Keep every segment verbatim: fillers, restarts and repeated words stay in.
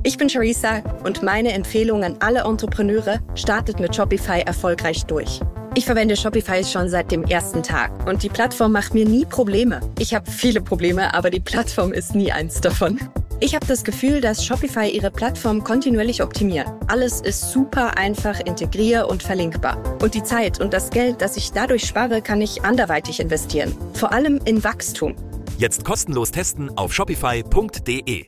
Ich bin Charissa und meine Empfehlung an alle Entrepreneure: startet mit Shopify erfolgreich durch. Ich verwende Shopify schon seit dem ersten Tag und die Plattform macht mir nie Probleme. Ich habe viele Probleme, aber die Plattform ist nie eins davon. Ich habe das Gefühl, dass Shopify ihre Plattform kontinuierlich optimiert. Alles ist super einfach integrier- und verlinkbar. Und die Zeit und das Geld, das ich dadurch spare, kann ich anderweitig investieren. Vor allem in Wachstum. Jetzt kostenlos testen auf shopify punkt de.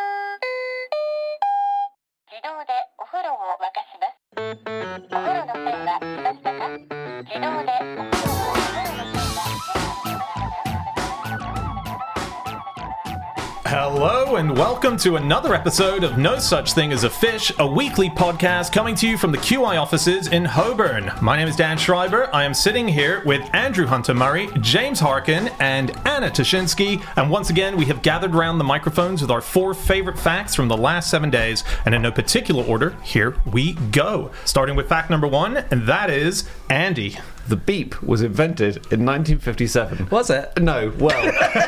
Hello and welcome to another episode of No Such Thing as a Fish, a weekly podcast coming to you from the Q I offices in Holborn. My name is Dan Schreiber. I am sitting here with Andrew Hunter-Murray, James Harkin, and Anna Toshinsky. And once again, we have gathered around the microphones with our four favorite facts from the last seven days. And in no particular order, here we go. Starting with fact number one, and that is Andy. The beep was invented in nineteen fifty-seven. Was it? No, well...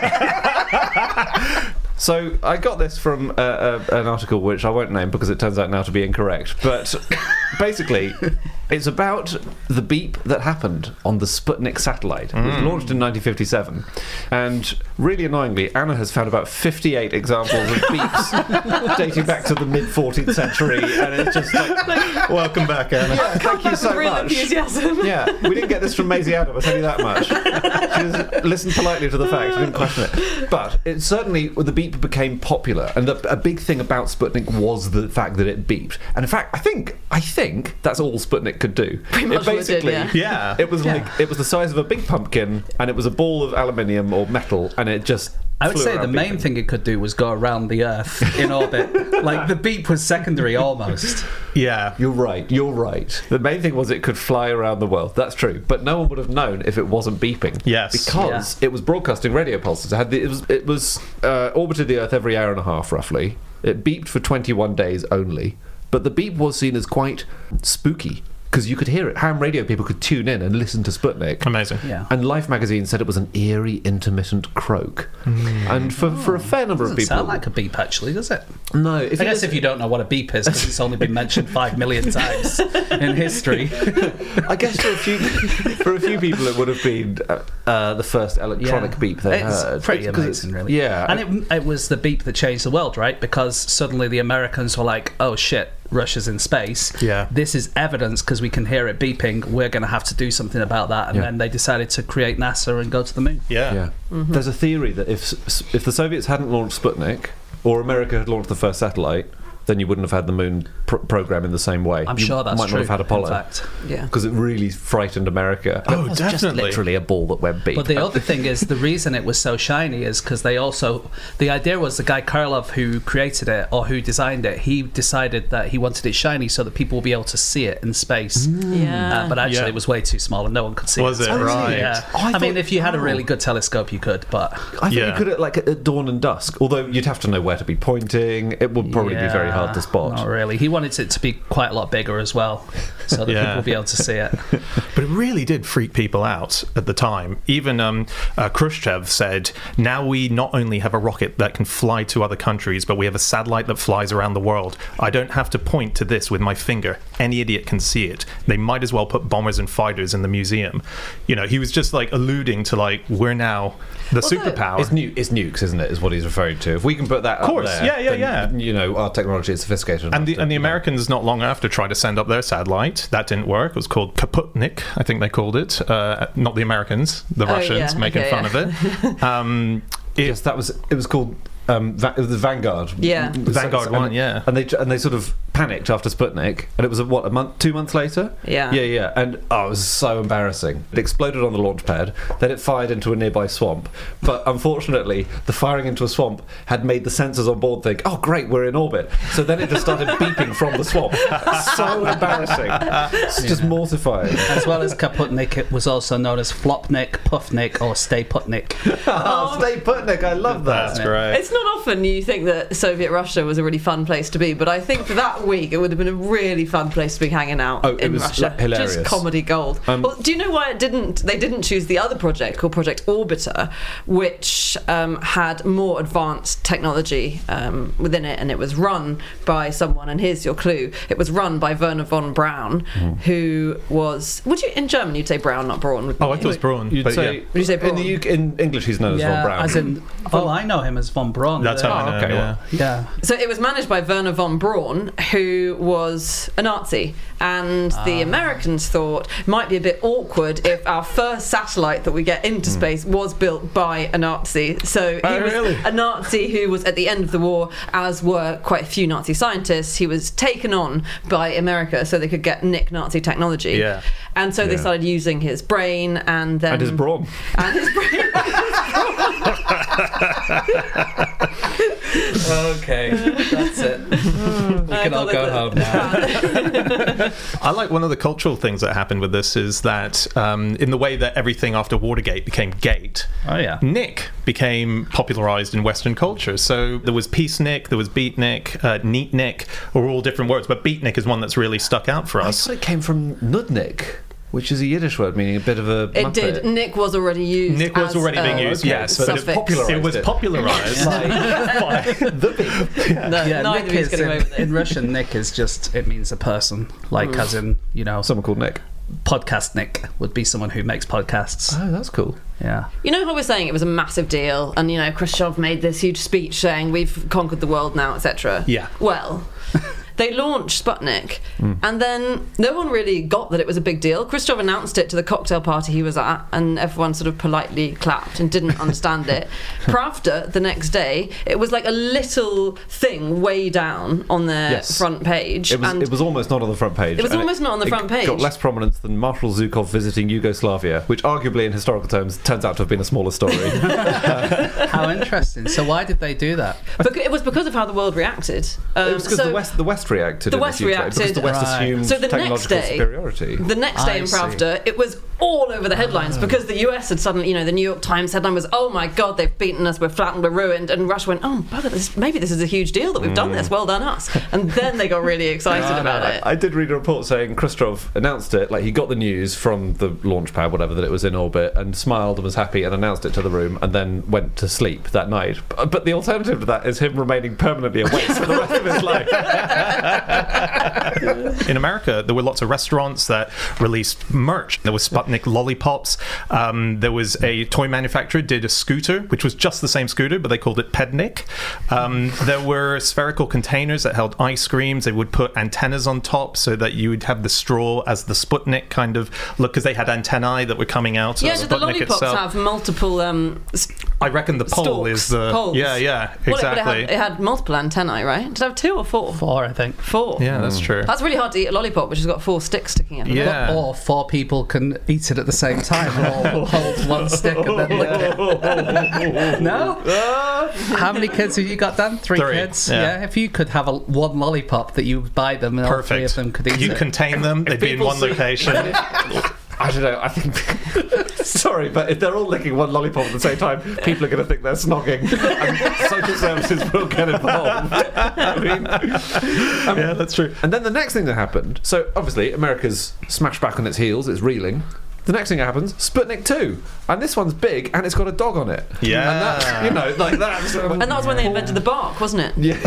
So I got this from uh, uh, an article which I won't name because it turns out now to be incorrect. But basically, it's about the beep that happened on the Sputnik satellite. It was Mm. launched in nineteen fifty-seven. And really annoyingly, Anna has found about fifty-eight examples of beeps dating back to the mid-fourteenth century. And it's just like... Welcome back, Anna. Yeah, thank you so real much. enthusiasm. Yeah, we didn't get this from Maisie Adam, I'll tell you that much. She just listened politely to the facts, didn't question it. But it certainly, the beep became popular, and the, a big thing about Sputnik was the fact that it beeped. And in fact, I think, I think that's all Sputnik could do. Pretty much it what it basically, did, yeah. Yeah. it was like it was the size of a big pumpkin, and it was a ball of aluminium or metal, and it just. I would flew say the around main beeping. thing it could do was go around the Earth in orbit. Like, the beep was secondary almost. Yeah. You're right, you're right. The main thing was it could fly around the world. That's true. But no one would have known if it wasn't beeping. Yes. Because it was broadcasting radio pulses. It, had the, it was, it was uh, orbited the Earth every hour and a half, roughly. It beeped for twenty-one days only. But the beep was seen as quite spooky, because you could hear it. Ham radio people could tune in and listen to Sputnik. Amazing. Yeah. And Life magazine said it was an eerie, intermittent croak. Mm. And for, for a fair number of Doesn't people... sound like a beep, actually, does it? No. If I you guess if you don't know what a beep is, because it's only been mentioned five million times in history. I guess for a few for a few people it would have been uh, uh, the first electronic Yeah. beep they it's heard. pretty 'Cause amazing, really. Yeah. And it, it was the beep that changed the world, right? Because suddenly the Americans were like, oh shit, Russia's in space. Yeah. This is evidence because we can hear it beeping. We're going to have to do something about that. And Yeah. then they decided to create NASA and go to the moon. Yeah. yeah. There's a theory that if if the Soviets hadn't launched Sputnik, or America had launched the first satellite, then you wouldn't have had the moon pr- program in the same way. I'm you sure that's might true. not have had Apollo. In fact. Yeah. Because it really frightened America. Oh, It was just definitely. literally a ball that went beep. But the other thing is, the reason it was so shiny is because they also... The idea was the guy Karlov who created it, or who designed it, he decided that he wanted it shiny so that people would be able to see it in space. Yeah. Uh, but actually Yeah. it was way too small and no one could see Was it. it? Right. Yeah. Oh, I I, mean, thought- if you had a really oh. good telescope, you could, but... I think Yeah. you could, like, at dawn and dusk, although you'd have to know where to be pointing. It would probably be very hard to spot. Not really. He wanted it to be quite a lot bigger as well, so that Yeah. people would be able to see it. But it really did freak people out at the time. Even um, uh, Khrushchev said, now we not only have a rocket that can fly to other countries, but we have a satellite that flies around the world. I don't have to point to this with my finger. Any idiot can see it. They might as well put bombers and fighters in the museum. You know, he was just like alluding to, like, we're now the Well, no, superpower. It's, nu- it's nukes, isn't it, is what he's referring to. If we can put that Of course, up there, yeah, yeah, then, yeah. you know, our technology is sophisticated enough And the, to- and the you know. Americans, not long after, tried to send up their satellite. That didn't work. It was called Kaputnik, I think they called it. Uh, not the Americans, the Oh, Russians, yeah, making okay, fun yeah. of it. Um, it Yes, that was. It was called um, Va- it was the Vanguard. Yeah. Vanguard and, one, yeah. And they and they sort of panicked after Sputnik, and it was a, what a month, two months later. Yeah. yeah, yeah. And oh, it was so embarrassing. It exploded on the launch pad. Then it fired into a nearby swamp. But unfortunately, the firing into a swamp had made the sensors on board think, "Oh, great, we're in orbit." So then it just started beeping from the swamp. So embarrassing. It's just mortifying. As well as Kaputnik, it was also known as Flopnik, Puffnik, or Stay Putnik. Oh, Stay Putnik. I love that. That's great. It's not often you think that Soviet Russia was a really fun place to be, but I think that week, it would have been a really fun place to be hanging out Oh, it in was, Russia. like, hilarious. Just comedy gold. Um, well, do you know why it didn't? They didn't choose the other project called Project Orbiter, which um, had more advanced technology um, within it, and it was run by someone. And here's your clue: it was run by Werner von Braun, Mm. who was. Would you in German you'd say Braun, not Braun? Wouldn't Oh, I you? thought it was Braun. You'd but say, yeah. Would you say in Braun? the U K, in English he's known as Yeah, Von Braun. as in, oh, I know him as Von Braun. That's the- how I Oh, know. okay, yeah. well. Yeah. So it was managed by Werner von Braun, who was a Nazi, and the Americans thought it might be a bit awkward if our first satellite that we get into space was built by a Nazi. So he Oh, was really? a Nazi who was at the end of the war, as were quite a few Nazi scientists. He was taken on by America so they could get nick Nazi technology. Yeah. And so they Yeah. started using his brain and then And his brawn. and his brain. Okay, that's it. We I can all thought go that- home now. I like one of the cultural things that happened with this is that um, in the way that everything after Watergate became gate, Oh yeah. Nick became popularized in Western culture. So there was Peace Nick, there was Beat Nick, uh, Neat Nick, are all different words, but Beat Nick is one that's really stuck out for I us. thought it came from Nudnik, which is a Yiddish word meaning a bit of a It muppet. did. Nick was already used. Nick was as already being a used, okay. yes, but it, suffix. popularized it was it. popularized by the big. No, Yeah, neither Nick of you's is getting away in, with it. in Russian. Nick is just it means a person, like as in you know, Someone called Nick. podcast Nick would be someone who makes podcasts. Oh, that's cool. Yeah. You know how we're saying it was a massive deal, and you know Khrushchev made this huge speech saying we've conquered the world now, et cetera. Yeah. Well, they launched Sputnik, and then no one really got that it was a big deal. Khrushchev announced it to the cocktail party he was at, and everyone sort of politely clapped and didn't understand it. Pravda, the next day, it was like a little thing way down on their Yes. front page. It was, and it was almost not on the front page. It was and almost not on the it front page. got less prominence than Marshal Zhukov visiting Yugoslavia, which arguably in historical terms turns out to have been a smaller story. How interesting. So why did they do that? Bec- it was because of how the world reacted. Um, It was because so the West, the West reacted. the in West this huge way, because reacted- the West Right. assumed So the next technological day- superiority. The next day I in see. Pravda, it was all over the headlines because the U S had suddenly, you know, the New York Times headline was, "Oh my God, they've beaten us, we're flattened, we're ruined," and Russia went, "Oh, bugger, this, maybe this is a huge deal that we've done this. Well done us." And then they got really excited No, no, about no. it. I did read a report saying Khrushchev announced it, like he got the news from the launch pad, whatever, that it was in orbit, and smiled and was happy and announced it to the room, and then went to sleep that night. But, but the alternative to that is him remaining permanently awake for the rest of his life. In America, there were lots of restaurants that released merch. There was Sputnik lollipops. Um, there was a toy manufacturer did a scooter, which was just the same scooter, but they called it Pednik. Um, there were spherical containers that held ice creams. They would put antennas on top so that you would have the straw as the Sputnik kind of look, because they had antennae that were coming out. Yeah, of did the Sputnik lollipops itself. have multiple um, s- I reckon the pole stalks, is the poles? yeah, yeah, Well, exactly. it, but it had, it had multiple antennae, right? Did it have two or four? Four, I think. Four. yeah, that's true. That's really hard to eat a lollipop, which has got four sticks sticking out of it. Yeah. Or four people can eat it at the same time. All hold one stick and then lick it. No? How many kids have you got, Dan? Three, Three, kids? yeah. If you could have a, one lollipop that you buy them and all three of Perfect. them could eat You it. contain them. They'd be in people one see- location. I don't know, I think... Sorry, but if they're all licking one lollipop at the same time, people are going to think they're snogging, and social services will get involved. I mean, um, Yeah, that's true. And then the next thing that happened, so obviously America's smashed back on its heels, it's reeling. The next thing that happens, Sputnik two, and this one's big and it's got a dog on it. Yeah. And that's, you know, like that's... Um, And that was when they invented the bark, wasn't it? yeah.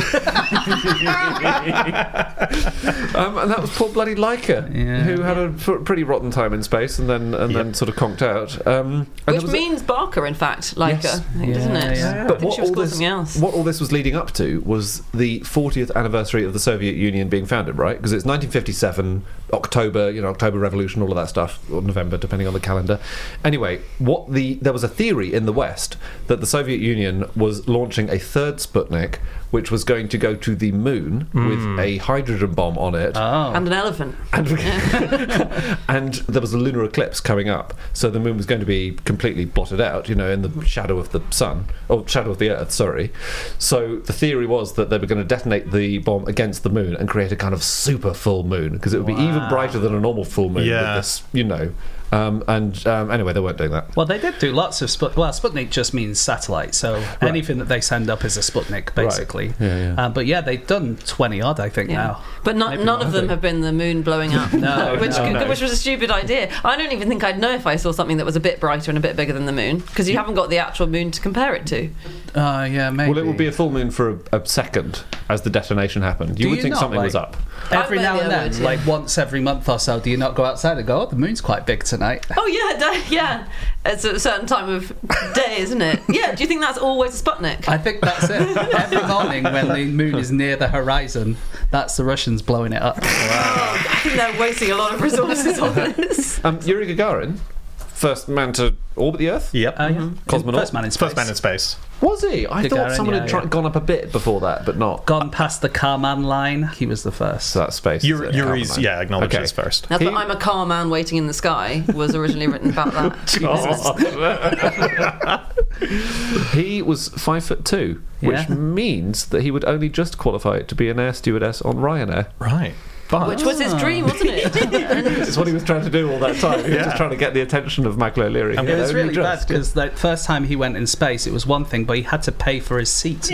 um, and that was poor bloody Leica, Yeah. who had a pr- pretty rotten time in space and then and then Yeah. sort of conked out. Um, and there Which was a- means Barker, in fact, Leica, Yes. I think, doesn't Yeah, it? yeah. I But think what she was all, called this, something else. what all this was leading up to was the fortieth anniversary of the Soviet Union being founded, right? Because it's nineteen fifty-seven, October, you know, October Revolution, all of that stuff, or November, depending on the calendar. Anyway, what the there was a theory in the West that the Soviet Union was launching a third Sputnik, which was going to go to the moon with a hydrogen bomb on it. Oh. And an elephant. And, and there was a lunar eclipse coming up, so the moon was going to be completely blotted out, you know, in the shadow of the sun, or shadow of the earth, sorry. So the theory was that they were going to detonate the bomb against the moon and create a kind of super full moon, because it would be even brighter than a normal full moon Yeah. with this, you know, Um, and um, anyway, they weren't doing that. Well, they did do lots of Sput. Well, Sputnik just means satellite, so anything that they send up is a Sputnik, basically. Right. Yeah, yeah. Um, but yeah, they've done twenty odd, I think Yeah. now. But not, Maybe none more, of them I have think. been the moon blowing up. No, which, no, no. which was a stupid idea. I don't even think I'd know if I saw something that was a bit brighter and a bit bigger than the moon, because you haven't got the actual moon to compare it to. Uh, yeah, maybe. Well, it would be a full moon for a, a second as the detonation happened. You Do would you think not, something like- was up. Every I now maybe and I then, would, yeah. like once every month or so, do you not go outside and go, oh, the moon's quite big tonight? Oh yeah, da- yeah. It's a certain time of day, isn't it? Yeah. Do you think that's always a Sputnik? I think that's it. Every morning when the moon is near the horizon, that's the Russians blowing it up. Oh, I think they're wasting a lot of resources on this. Um, Yuri Gagarin, first man to orbit the Earth. Yep. Uh, yeah. Cosmonaut? First man in space. First man in space. Was he? I Gagarin, thought someone yeah, had tried, yeah. gone up a bit before that, but not. Gone past the Kármán line. He was the first. So that's space. is Yuri, it? Yuri's, Carbon yeah, line. acknowledges Okay. first. That's He- what I'm a car man waiting in the sky was originally written about that. He was five foot two, which Yeah. means that he would only just qualify to be an air stewardess on Ryanair. Right. But Which was his dream, wasn't it? It's what he was trying to do all that time. He was Yeah. just trying to get the attention of Michael O'Leary. And It was Only really bad just. because the first time he went in space, it was one thing, but he had to pay for his seat.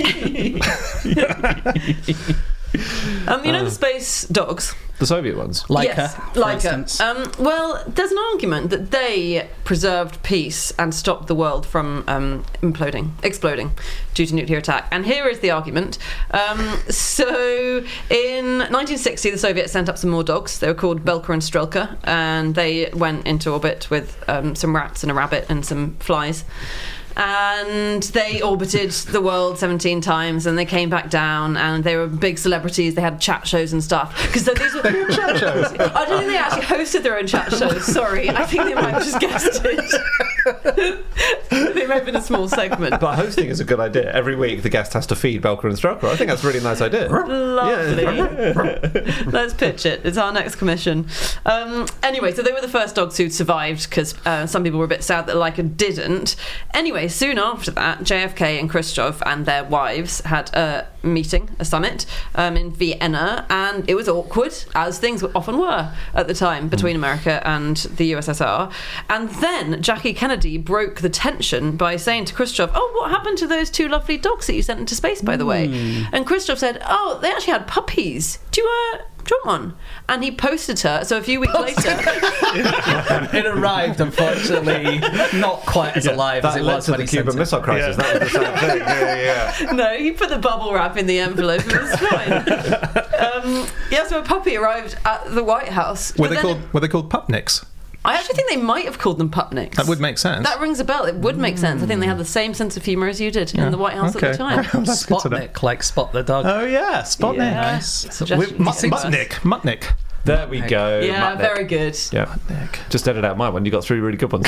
Um, you know the space dogs? The Soviet ones. Laika, yes, for Laika. instance. Um, well, there's an argument that they preserved peace and stopped the world from um, imploding, exploding due to nuclear attack. And here is the argument. Um, so, in nineteen sixty, the Soviets sent up some more dogs. They were called Belka and Strelka, and they went into orbit with um, some rats and a rabbit and some flies. And they orbited the world seventeen times, and they came back down, and they were big celebrities. They had chat shows and stuff. Because these were chat shows. I don't think they actually hosted their own chat shows. Sorry, I think they might have just guessed it. They may have been a small segment. But hosting is a good idea. Every week the guest has to feed Belka and Strelka. I think that's a really nice idea. Lovely. Let's pitch it. It's our next commission. Um, anyway, so they were the first dogs who'd survived because uh, some people were a bit sad that Laika didn't. Anyway, soon after that, J F K and Khrushchev and their wives had a meeting, a summit um, in Vienna, and it was awkward, as things often were at the time between America and the U S S R. And then Jackie Kennedy broke the tension by saying to Khrushchev, "Oh, what happened to those two lovely dogs that you sent into space, by the way?" And Khrushchev said, "Oh, they actually had puppies. Do you uh, do you want one?" And he posted her. So a few weeks later, It arrived, unfortunately, not quite as alive as That it led was to when the he sent Cuban it. Missile Crisis. Yeah. That was the same thing. Yeah, yeah. no, he put the bubble wrap in the envelope. It was fine. um, yeah, so a puppy arrived at the White House. Were but they then called were they called Pupniks? I actually think they might have called them Pupniks. That would make sense. That rings a bell. It would make sense. I think they had the same sense of humour as you did in the White House okay. at the time. Oh, that's good to know. Spotnik, like Spot the Dog. Oh yeah, Spotnik. Yeah. Nice. Suggestion With Mut- to us. Mutnik. Mutnik. There we go. Yeah, Matnik. very good. Yeah. Nick. Just edit out my one. You got three really good ones.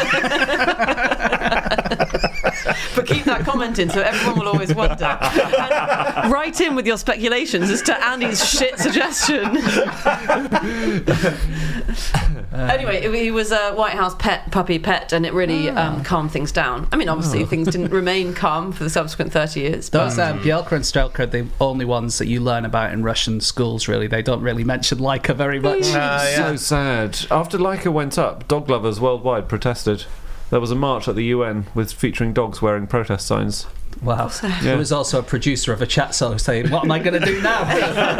But keep that comment in so everyone will always wonder. And write in with your speculations as to Andy's shit suggestion. Anyway, he was a White House pet, puppy pet, and it really um, calmed things down. I mean, obviously, things didn't remain calm for the subsequent thirty years. But Those um, Bielka and Strelka are the only ones that you learn about in Russian schools, really. They don't really mention Laika very much. Uh, So yeah. sad. After Laika went up, dog lovers worldwide protested. There was a march at the U N with featuring dogs wearing protest signs. Wow. Yeah. There was also a producer of a chat show saying, what am I going to do now?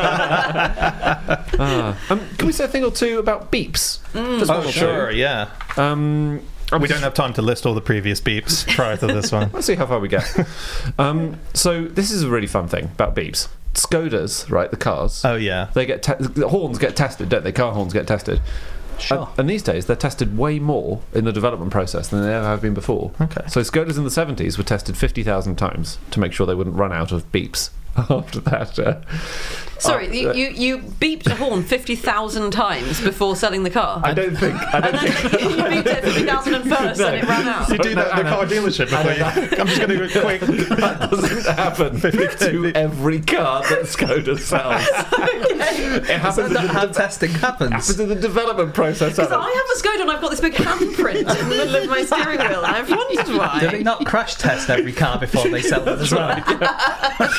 Ah. Um, can we say a thing or two about beeps? Just one Oh or sure, two. yeah. Um, We don't have time to list all the previous beeps prior to this one. Let's see how far we get. um, so this is a really fun thing about beeps. Skodas, right, the cars. Oh yeah. They get te- the horns get tested, don't they? Car horns get tested. Sure. And, and these days they're tested way more in the development process than they ever have been before. Okay. So Skodas in the seventies were tested fifty thousand times to make sure they wouldn't run out of beeps after that. Uh, sorry, uh, you, you, you beeped a horn fifty thousand times before selling the car. I don't think. I don't and then think. you beeped it fifty thousand first and it ran out. You do that at the No, car no. dealership before you. I'm just going to do a quick. That doesn't happen to every car that Skoda sells. It happens in That's the how de- testing happens. happens in the development process. Because of I it. have a Skoda and I've got this big handprint in the middle of my steering wheel, and I've wondered why. Do they not crash test every car before they sell it as well?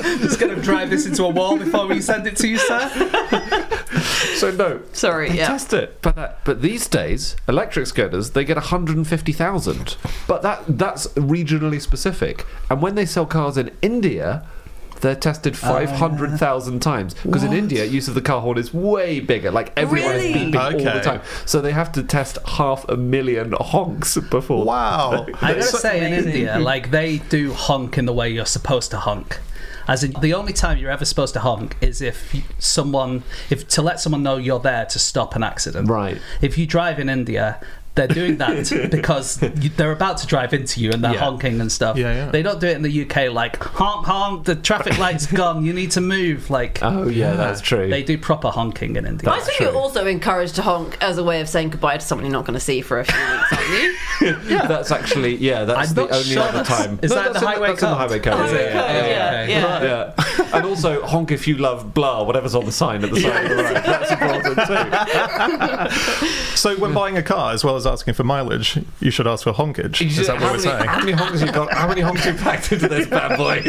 Just going to drive this into a wall before we send it to you, sir. So no, Sorry, they yeah. test it. But that, but these days, electric scooters they get one hundred fifty thousand. But that that's regionally specific. And when they sell cars in India, they're tested five hundred thousand times. Because in India, use of the car horn is way bigger. Like, everyone Really? is beeping all Okay. the time. So they have to test half a million honks before. Wow. I gotta So- say, in India, like, they do honk in the way you're supposed to honk. As in, the only time you're ever supposed to honk is if you- someone, if to let someone know you're there to stop an accident. Right. If you drive in India, they're doing that because you, they're about to drive into you and they're Yeah. honking and stuff. Yeah, yeah. They don't do it in the U K like, honk, honk, the traffic light's gone, you need to move. Like, Oh, yeah, that's true. they do proper honking in India. I think true. you're also encouraged to honk as a way of saying goodbye to someone you're not going to see for a few weeks, aren't you? That's actually, yeah, that's I'm the not only sure other that's- time. is that that's the in highway that's in the code? highway code. Highway yeah, code, yeah, yeah, yeah. yeah. Yeah. And also, honk if you love blah, whatever's on the sign at the side of the road. That's important too. So when buying a car, as well as asking for mileage, you should ask for honkage. Is that how what we're many, saying? How many honks you got? How many honks you packed into this bad boy?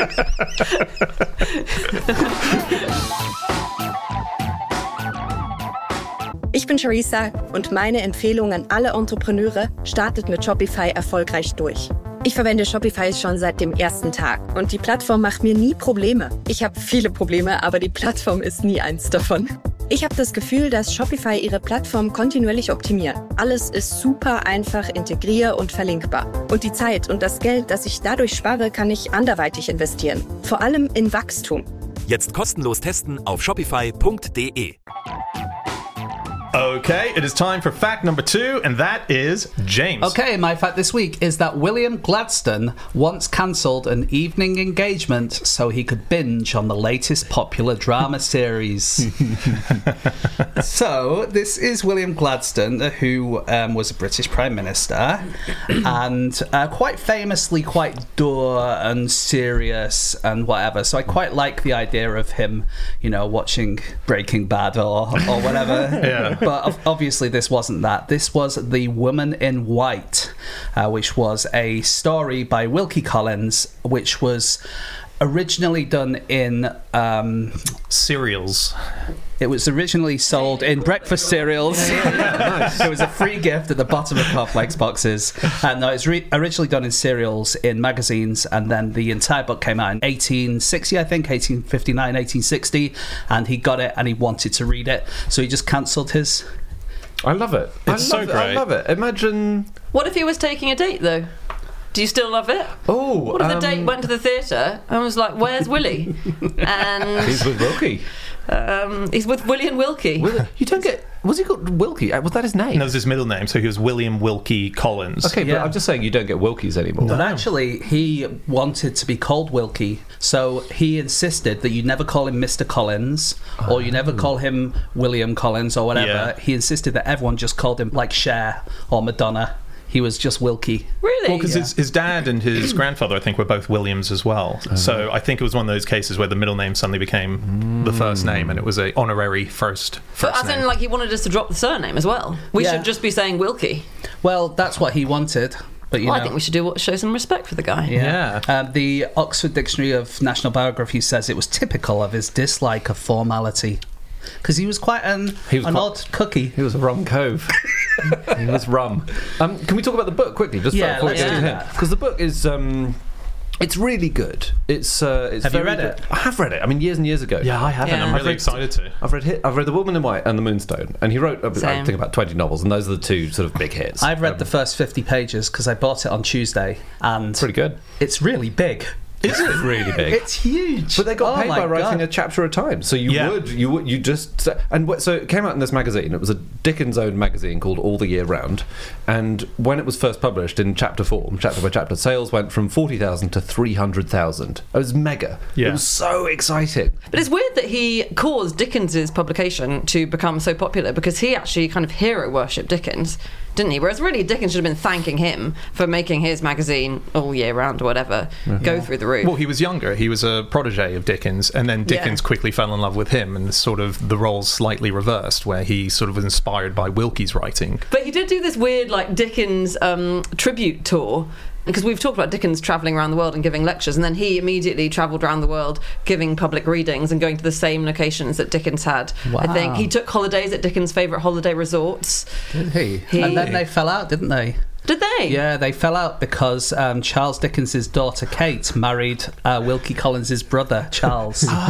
Ich bin Charissa und meine Empfehlung an alle Entrepreneure, startet mit Shopify erfolgreich durch. Ich verwende Shopify schon seit dem ersten Tag und die Plattform macht mir nie Probleme. Ich habe viele Probleme, aber die Plattform ist nie eins davon. Ich habe das Gefühl, dass Shopify ihre Plattform kontinuierlich optimiert. Alles ist super einfach integrier- und verlinkbar. Und die Zeit und das Geld, das ich dadurch spare, kann ich anderweitig investieren. Vor allem in Wachstum. Jetzt kostenlos testen auf shopify punkt de. Okay, it is time for fact number two, and that is James. Okay, my fact this week is that William Gladstone once cancelled an evening engagement so he could binge on the latest popular drama series. So, this is William Gladstone, who um, was a British Prime Minister, and uh, quite famously quite dour and serious and whatever. So I quite like the idea of him, you know, watching Breaking Bad or, or whatever. Yeah. But ov- obviously this wasn't that. This was The Woman in White, uh, which was a story by Wilkie Collins, which was originally done in... Um, Cereals. it was originally sold in breakfast cereals. It was a free gift at the bottom of cornflakes boxes. And no, it was re- originally done in cereals in magazines, and then the entire book came out in eighteen sixty, I think, eighteen fifty-nine, eighteen sixty, and he got it and he wanted to read it, so he just cancelled his... I love it. I It's love so it. I great. love it. Imagine. What if he was taking a date, though? Do you still love it? Oh, What if the um, date went to the theatre and was like, "Where's Willie?" And He's with Wilkie. um, he's with William Wilkie. Will- You don't get. Was he called Wilkie? Uh, Was that his name? That was his middle name, so he was William Wilkie Collins. Okay, Yeah. but I'm just saying you don't get Wilkies anymore. But actually, he wanted to be called Wilkie, so he insisted that you never call him Mister Collins, or you never call him William Collins, or whatever. Yeah. He insisted that everyone just called him, like, Cher or Madonna. He was just Wilkie. Really? Well, because his, his dad and his grandfather, I think, were both Williams as well. So I think it was one of those cases where the middle name suddenly became the first name, and it was a honorary first But first as name. in, like, he wanted us to drop the surname as well. We Yeah. should just be saying Wilkie. Well, that's what he wanted. But you Well, know, I think we should do what show some respect for the guy. Yeah. Um, the Oxford Dictionary of National Biography says it was typical of his dislike of formality. Because he was quite an, He was an quite- odd cookie. He was a rum cove. He was rum. Um, can we talk about the book quickly, just Yeah, before we let's get do into him? that. Because the book is, um, it's really good. It's, uh, it's Have you very read good. it? I have read it. I mean, years and years ago. yeah, I haven't. Yeah. I'm I've really read- excited to. I've read hit, I've read The Woman in White and The Moonstone, and he wrote, uh, I Same. think, about twenty novels, and those are the two sort of big hits. I've read Um, the first fifty pages because I bought it on Tuesday, and pretty good. it's really big. Is it really big? It's huge. But they got Oh paid my by writing God. a chapter at a time, so you Yeah. would, you would, you just, and what, so it came out in this magazine. It was a Dickens-owned magazine called All the Year Round, and when it was first published in chapter form, chapter by chapter, sales went from forty thousand to three hundred thousand. It was mega. Yeah. It was so exciting. But it's weird that he caused Dickens's publication to become so popular because he actually kind of hero worshipped Dickens, didn't he? Whereas really Dickens should have been thanking him for making his magazine All Year Round or whatever go through the roof. Well, he was younger. He was a protege of Dickens, and then Dickens Yeah. quickly fell in love with him, and sort of the roles slightly reversed, where he sort of was inspired by Wilkie's writing. But he did do this weird, like, Dickens um, tribute tour because we've talked about Dickens travelling around the world and giving lectures, and then he immediately travelled around the world giving public readings and going to the same locations that Dickens had. Wow. I think he took holidays at Dickens' favourite holiday resorts. Did he? He- And then they fell out, didn't they? Did they? Yeah, they fell out because um, Charles Dickens' daughter Kate married uh, Wilkie Collins' brother Charles. Oh.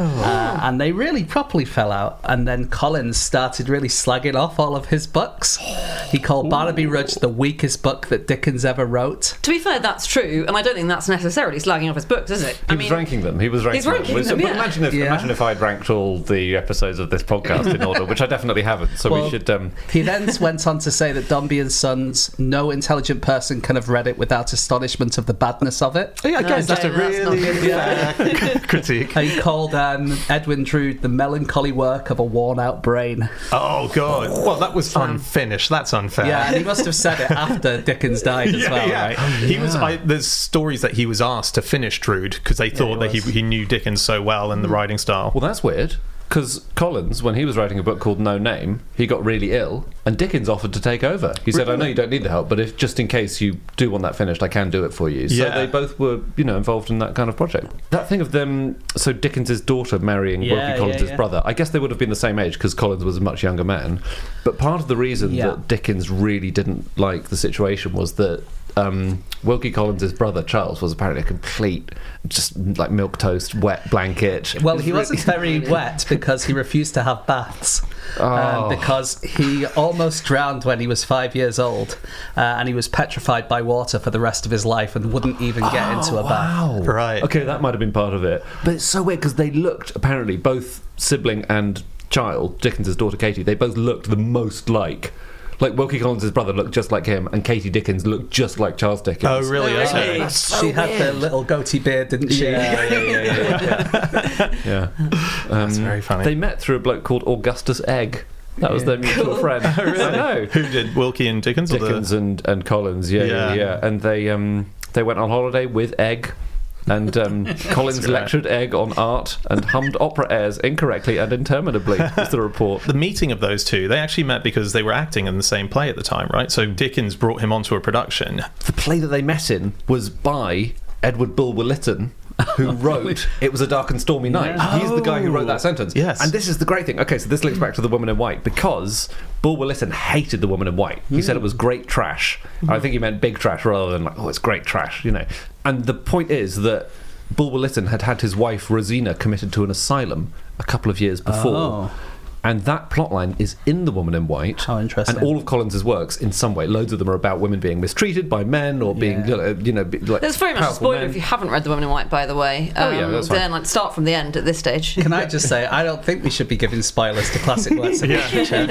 Uh, and they really properly fell out. And then Collins started really slagging off all of his books. He called Barnaby Rudge the weakest book that Dickens ever wrote. To be fair, that's true, and I don't think that's necessarily slagging off his books, is it? He I was mean, ranking them. He was ranking he's ranking them. them, But yeah. Imagine if, Yeah. imagine if I'd ranked all the episodes of this podcast in order, which I definitely haven't. So Well, we should. Um, He then went on to say that Dombey and Sons, no intelligent person can have read it without astonishment of the badness of it. Yeah, I guess No, that's a that's not really good. fair critique. He called um, Edwin Drood the melancholy work of a worn-out brain. Oh god! Well, that was unfinished. That's unfair. Yeah, and he must have said it after Dickens died as Yeah, well, yeah. right? He was. I, there's stories that he was asked to finish Drood because they thought he that he, was. he knew Dickens so well and the writing style. well, that's weird. Because Collins, when he was writing a book called No Name, he got really ill, and Dickens offered to take over. He said, "I know you don't need the help, but if just in case you do want that finished, I can do it for you." So Yeah. they both were, you know, involved in that kind of project. That thing of them, so Dickens's daughter marrying Yeah, Wilkie yeah, Collins' yeah. brother. I guess they would have been the same age because Collins was a much younger man. But part of the reason Yeah. that Dickens really didn't like the situation was that um, Wilkie Collins' brother Charles was apparently a complete, just like milk toast, wet blanket. Well, It was he really- wasn't very wet because he refused to have baths. Oh. Um, because he almost drowned when he was five years old, uh, and he was petrified by water for the rest of his life and wouldn't even get into a bath. Wow. Right. Okay, that might have been part of it. But it's so weird because they looked, apparently, both sibling and child, Dickens' daughter Katie, they both looked the most like. Like, Wilkie Collins' brother looked just like him, and Katie Dickens looked just like Charles Dickens. Oh, really? Oh, Okay. really? That's so She had the weird. little goatee beard, didn't she? Yeah, yeah, yeah, yeah, yeah. yeah. Um, That's very funny. They met through a bloke called Augustus Egg. That was their mutual friend. Oh, really? I know. Who did Wilkie and Dickens? or the- Dickens and, and Collins, yeah, yeah, Yeah. yeah. And they um, they went on holiday with Egg. And um, Collins great. lectured Egg on art and hummed opera airs incorrectly and interminably, is the report. The meeting of those two, they actually met because they were acting in the same play at the time, right? So Dickens brought him onto a production. The play that they met in was by Edward Bulwer Lytton, who wrote It Was a Dark and Stormy Night. Yeah. He's the guy who wrote Oh. that sentence. Yes. And this is the great thing. Okay, so this links back to The Woman in White because Bulwer Lytton hated The Woman in White. He said it was great trash. I think he meant big trash rather than like, oh, it's great trash, you know. And the point is that Bulwer Lytton had had his wife Rosina committed to an asylum a couple of years before. Oh. And that plotline is in The Woman in White. How interesting. And all of Collins's works, in some way, loads of them are about women being mistreated by men or being, Yeah. uh, you know, be- like There's very much a powerful spoiler men. if you haven't read The Woman in White, by the way. Oh, yeah, that's fine. Then like, start from the end at this stage. Can I just say, I don't think we should be giving spoilers to classic works of literature.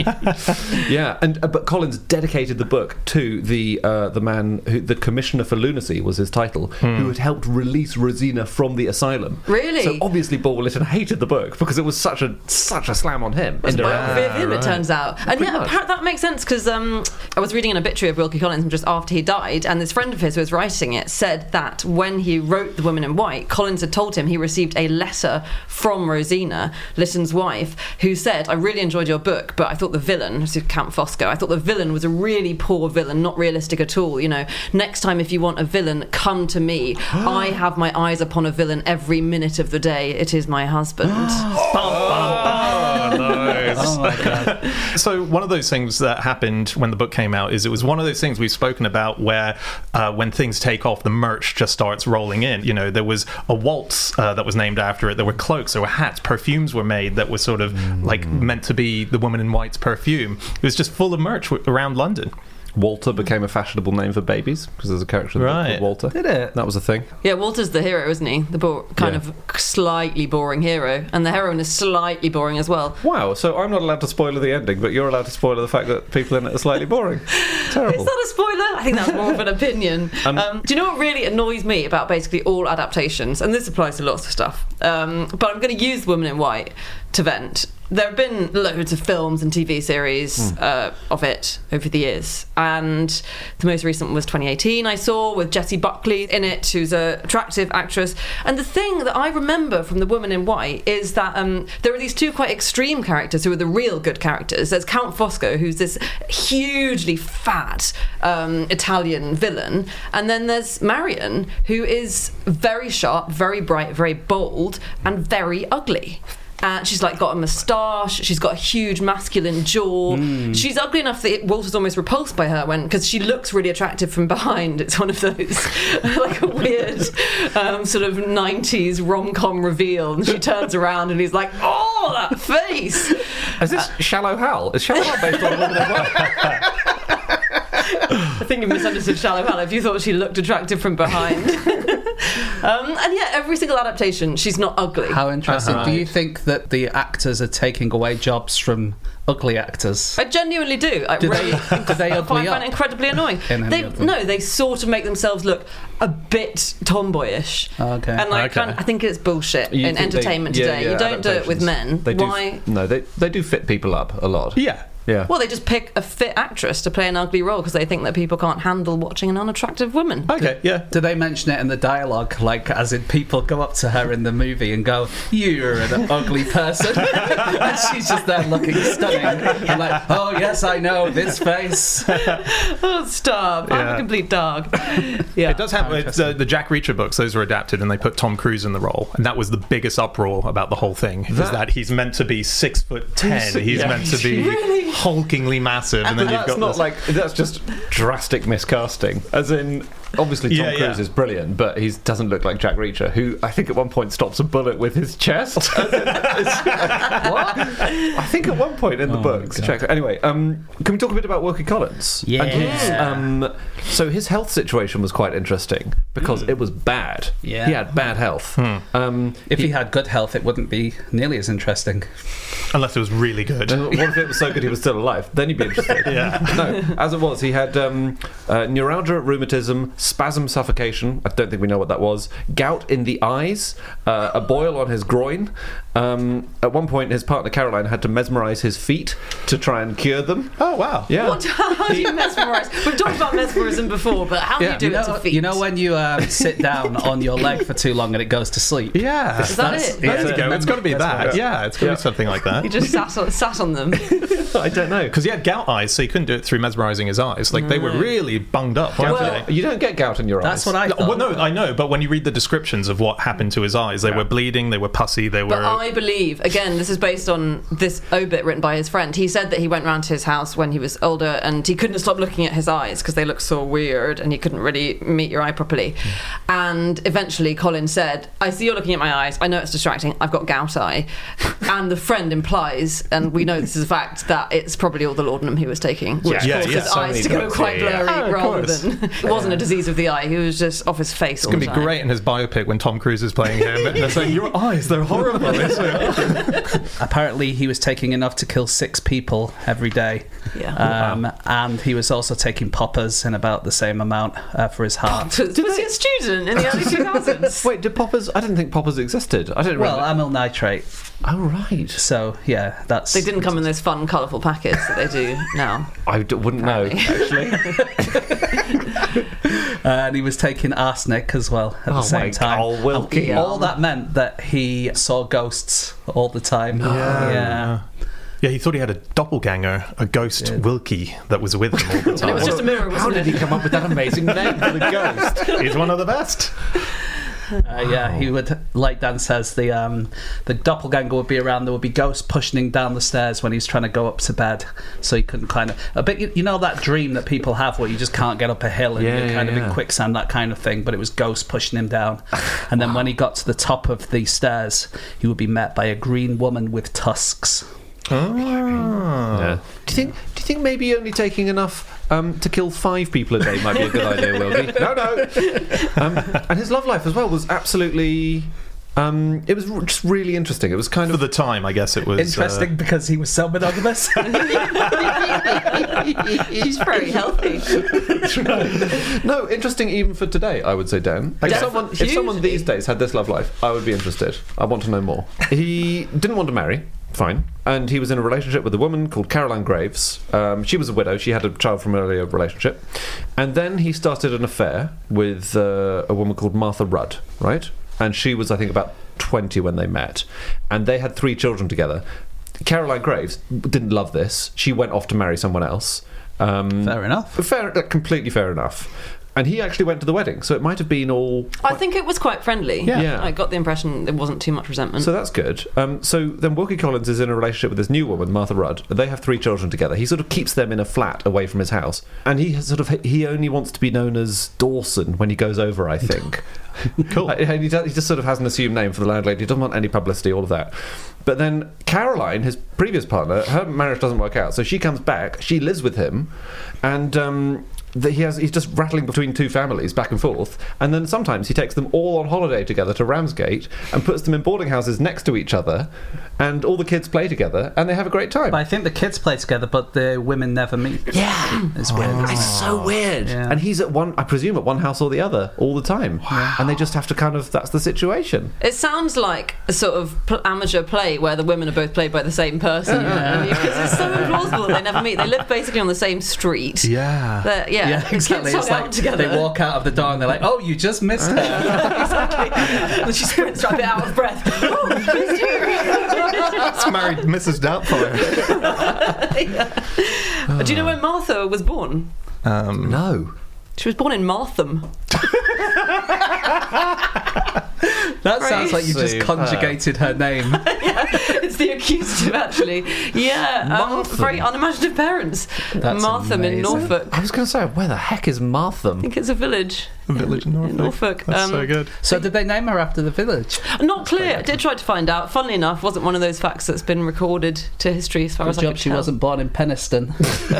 Yeah, and uh, but Collins dedicated the book to the uh, the man who the Commissioner for Lunacy was his title, who had helped release Rosina from the asylum. Really? So obviously Bulwer Lytton hated the book because it was such a such a slam on him. It's a Indirectly. biography of him, right. it turns out. And Pretty yeah, much. apparently that makes sense because um, I was reading an obituary of Wilkie Collins just after he died, and this friend of his who was writing it said that when he wrote The Woman in White, Collins had told him he received a letter from Rosina, Lytton's wife, who said, "I really enjoyed your book, but I thought the villain," this is Count Fosco, "I thought the villain was a really poor villain, not realistic at all. You know, next time if you want a villain, come to me. I have my eyes upon a villain every minute of the day. It is my husband." Oh, nice. Oh my god. So one of those things that happened when the book came out is it was one of those things we've spoken about where uh, when things take off, the merch just starts rolling in. You know, there was a waltz uh, that was named after it. There were cloaks, there were hats, perfumes were made that were sort of like meant to be the Woman in White's perfume. It was just full of merch w- around London. Walter became a fashionable name for babies because there's a character in the book Right. called Walter. Did it? That was a thing. Yeah, Walter's the hero, isn't he? The bo- kind Yeah. of slightly boring hero, and the heroine is slightly boring as well. Wow, so I'm not allowed to spoiler the ending, but you're allowed to spoiler the fact that people in it are slightly boring. Terrible. Is that a spoiler? I think that's more of an opinion. Um, Um, do you know what really annoys me about basically all adaptations? And this applies to lots of stuff. Um, but I'm going to use Woman in White to vent. There have been loads of films and T V series mm. uh, of it over the years, and the most recent was twenty eighteen I saw, with Jessie Buckley in it, who's an attractive actress. And the thing that I remember from The Woman in White is that um, there are these two quite extreme characters who are the real good characters. There's Count Fosco, who's this hugely fat um, Italian villain, and then there's Marion, who is very sharp, very bright, very bold, and very ugly. And she's like got a moustache. She's got a huge masculine jaw. Mm. She's ugly enough that Walter's almost repulsed by her when because she looks really attractive from behind. It's one of those like a weird um, sort of nineties rom-com reveal, and she turns around and he's like, "Oh, that face!" Is this uh, Shallow Hal? Is Shallow Hal based on a woman in white? I think you misunderstood Shallow Hal if you thought she looked attractive from behind. um, and yeah, every single adaptation, she's not ugly. How interesting. Uh-huh. Do you think that the actors are taking away jobs from ugly actors? I genuinely do. I do really they, do they ugly find up? it incredibly annoying. They, no, they sort of make themselves look a bit tomboyish. Okay. And I, okay. Kind of, I think it's bullshit You in entertainment they, yeah, today. yeah, you don't do it with men. They do, Why? No, they they do fit people up a lot. Yeah. Yeah. Well, they just pick a fit actress to play an ugly role because they think that people can't handle watching an unattractive woman. Okay, yeah. Do they mention it in the dialogue, like as in people go up to her in the movie and go, "You're an ugly person," and she's just there looking stunning, and like, "Oh yes, I know this face." Oh, stop! Yeah. I'm a complete dog. Yeah, It does have it's, uh, the Jack Reacher books. Those were adapted, and they put Tom Cruise in the role, and that was the biggest uproar about the whole thing. Is That- that he's meant to be six foot ten. He's yeah. meant to be Really? hulkingly massive, and But then you've that's got not this. like that's just drastic miscasting. As in, obviously Tom Yeah, Cruise yeah. is brilliant, but he doesn't look like Jack Reacher, who I think at one point stops a bullet with his chest. As in, it's- what? I think at one point in the Oh, books. God. Jack, anyway, um, can we talk a bit about Wilkie Collins? Yeah. And his, um, so his health situation was quite interesting because it was bad. Yeah. He had bad health. Um, If he had good health, it wouldn't be nearly as interesting. Unless it was really good. What if it was so good he was still alive? Then you'd be interested. Yeah. No, as it was, he had um, uh, neuralgia, rheumatism, spasm suffocation. I don't think we know what that was. Gout in the eyes, uh, a boil on his groin. Um, at one point, his partner Caroline had to mesmerise his feet to try and cure them. Oh wow. Yeah. What, how do you mesmerise? We've talked about mesmerism before, but how Yeah. do you do You it know, to feet? you know when you um, sit down on your leg for too long and it goes to sleep? Yeah. Is that That's- it? There you Yeah. go. It's got to be That's that. right. Yeah, it's got to Yeah. be something like that. You just sat on, sat on them. I don't know. Because he had gout eyes, so he couldn't do it through mesmerising his eyes. Like they were really bunged up, weren't Well, they? You don't get gout in your That's eyes. what I No, thought. well, no, I know, but when you read the descriptions of what happened to his eyes, they Yeah. were bleeding, they were pussy, they were. But I believe, again, this is based on this obit written by his friend. He said that he went round to his house when he was older and he couldn't stop looking at his eyes because they looked so weird and he couldn't really meet your eye properly. And eventually Colin said, "I see you're looking at my eyes. I know it's distracting. I've got gout eye." And the friend implies, and we know this is a fact, that it's probably all the laudanum he was taking, which Yeah, caused yeah, his so eyes many to go drugs, quite yeah, yeah. blurry Oh, of rather course. than... It wasn't a disease of the eye. He was just off his face It's all going the to be time. great in his biopic when Tom Cruise is playing him. And they're saying, your eyes, they're horrible. It's like- Apparently, he was taking enough to kill six people every day. Yeah. Um, And he was also taking poppers in about the same amount uh, for his heart. Was, was he a student in the early two thousands? Wait, did poppers? I didn't think poppers existed. I didn't. Well, remember. amyl nitrate. Oh right. So yeah, that's. They didn't come in those fun, colourful packets that they do now. I d- wouldn't know actually. Uh, and he was taking arsenic as well at Oh the same my time. God, oh, Wilkie. And all that meant that he saw ghosts all the time. Yeah. Yeah, he thought he had a doppelganger, a ghost Wilkie, that was with him all the And time. it was just a mirror, How wasn't did it? he come up with that amazing name for the ghost? He's one of the best. Uh, yeah, he would, like Dan says, the um, the doppelganger would be around. There would be ghosts pushing him down the stairs when he's trying to go up to bed, so he couldn't kind of a bit. You, you know that dream that people have where you just can't get up a hill and Yeah, you're kind yeah, of yeah. in quicksand, that kind of thing. But it was ghosts pushing him down, and then when he got to the top of the stairs, he would be met by a green woman with tusks. Oh. Yeah. Do you think? Do you think maybe only taking enough um, to kill five people a day might be a good idea, Wilkie? No, no. Um, and his love life as well was absolutely. Um, it was r- just really interesting. It was kind For of the time, I guess it was. Interesting because he was so monogamous. He's very healthy. no interesting even for today. I would say, Dan. If Definitely. someone, if someone Hugely. these days had this love life, I would be interested. I want to know more. He didn't want to marry. Fine. And he was in a relationship with a woman called Caroline Graves. Um, she was a widow. She had a child from an earlier relationship. And then he started an affair with uh, a woman called Martha Rudd, right? And she was, I think, about twenty when they met. And they had three children together. Caroline Graves didn't love this. She went off to marry someone else. Um, Fair enough. Fair, completely fair enough. And he actually went to the wedding, so it might have been all... I think it was quite friendly. Yeah. Yeah. I got the impression there wasn't too much resentment. So that's good. Um, so then Wilkie Collins is in a relationship with this new woman, Martha Rudd. They have three children together. He sort of keeps them in a flat away from his house. And he has sort of he only wants to be known as Dawson when he goes over, I think. Cool. And he, does, he just sort of has an assumed name for the landlady. He doesn't want any publicity, all of that. But then Caroline, his previous partner, her marriage doesn't work out. So she comes back, she lives with him, and... Um, that he has he's just rattling between two families back and forth, and then sometimes he takes them all on holiday together to Ramsgate and puts them in boarding houses next to each other, and all the kids play together and they have a great time. But I think the kids play together, but the women never meet. Yeah, It's weird. isn't it's it? so weird. Yeah. And he's at one, I presume, at one house or the other all the time. Wow. And they just have to kind of, that's the situation. It sounds like a sort of pl- amateur play where the women are both played by the same person. Yeah. Because it's so implausible that they never meet. They live basically on the same street. Yeah. They're- yeah. Yeah, The exactly. kids It's hung like out together. they walk out of the door and they're like, "Oh, you just missed her." Exactly. And she sprints right a bit out of breath. Oh, she's here. It's married Missus Doubtfire. Yeah. Do you know when Martha was born? Um, No. She was born in Martham. That sounds like you just Super. conjugated her name. Yeah, it's the accusative, actually. Yeah, um, Martham. very unimaginative parents. That's Martham in amazing. Norfolk. I was going to say, where the heck is I Martham? think it's a village. a village in Norfolk. In Norfolk. That's Um, so good. So did they name her after the village? Not clear. I did try to find out. Funnily enough, wasn't one of those facts that's been recorded to history as far Good as I job could she tell. wasn't born in Penistone.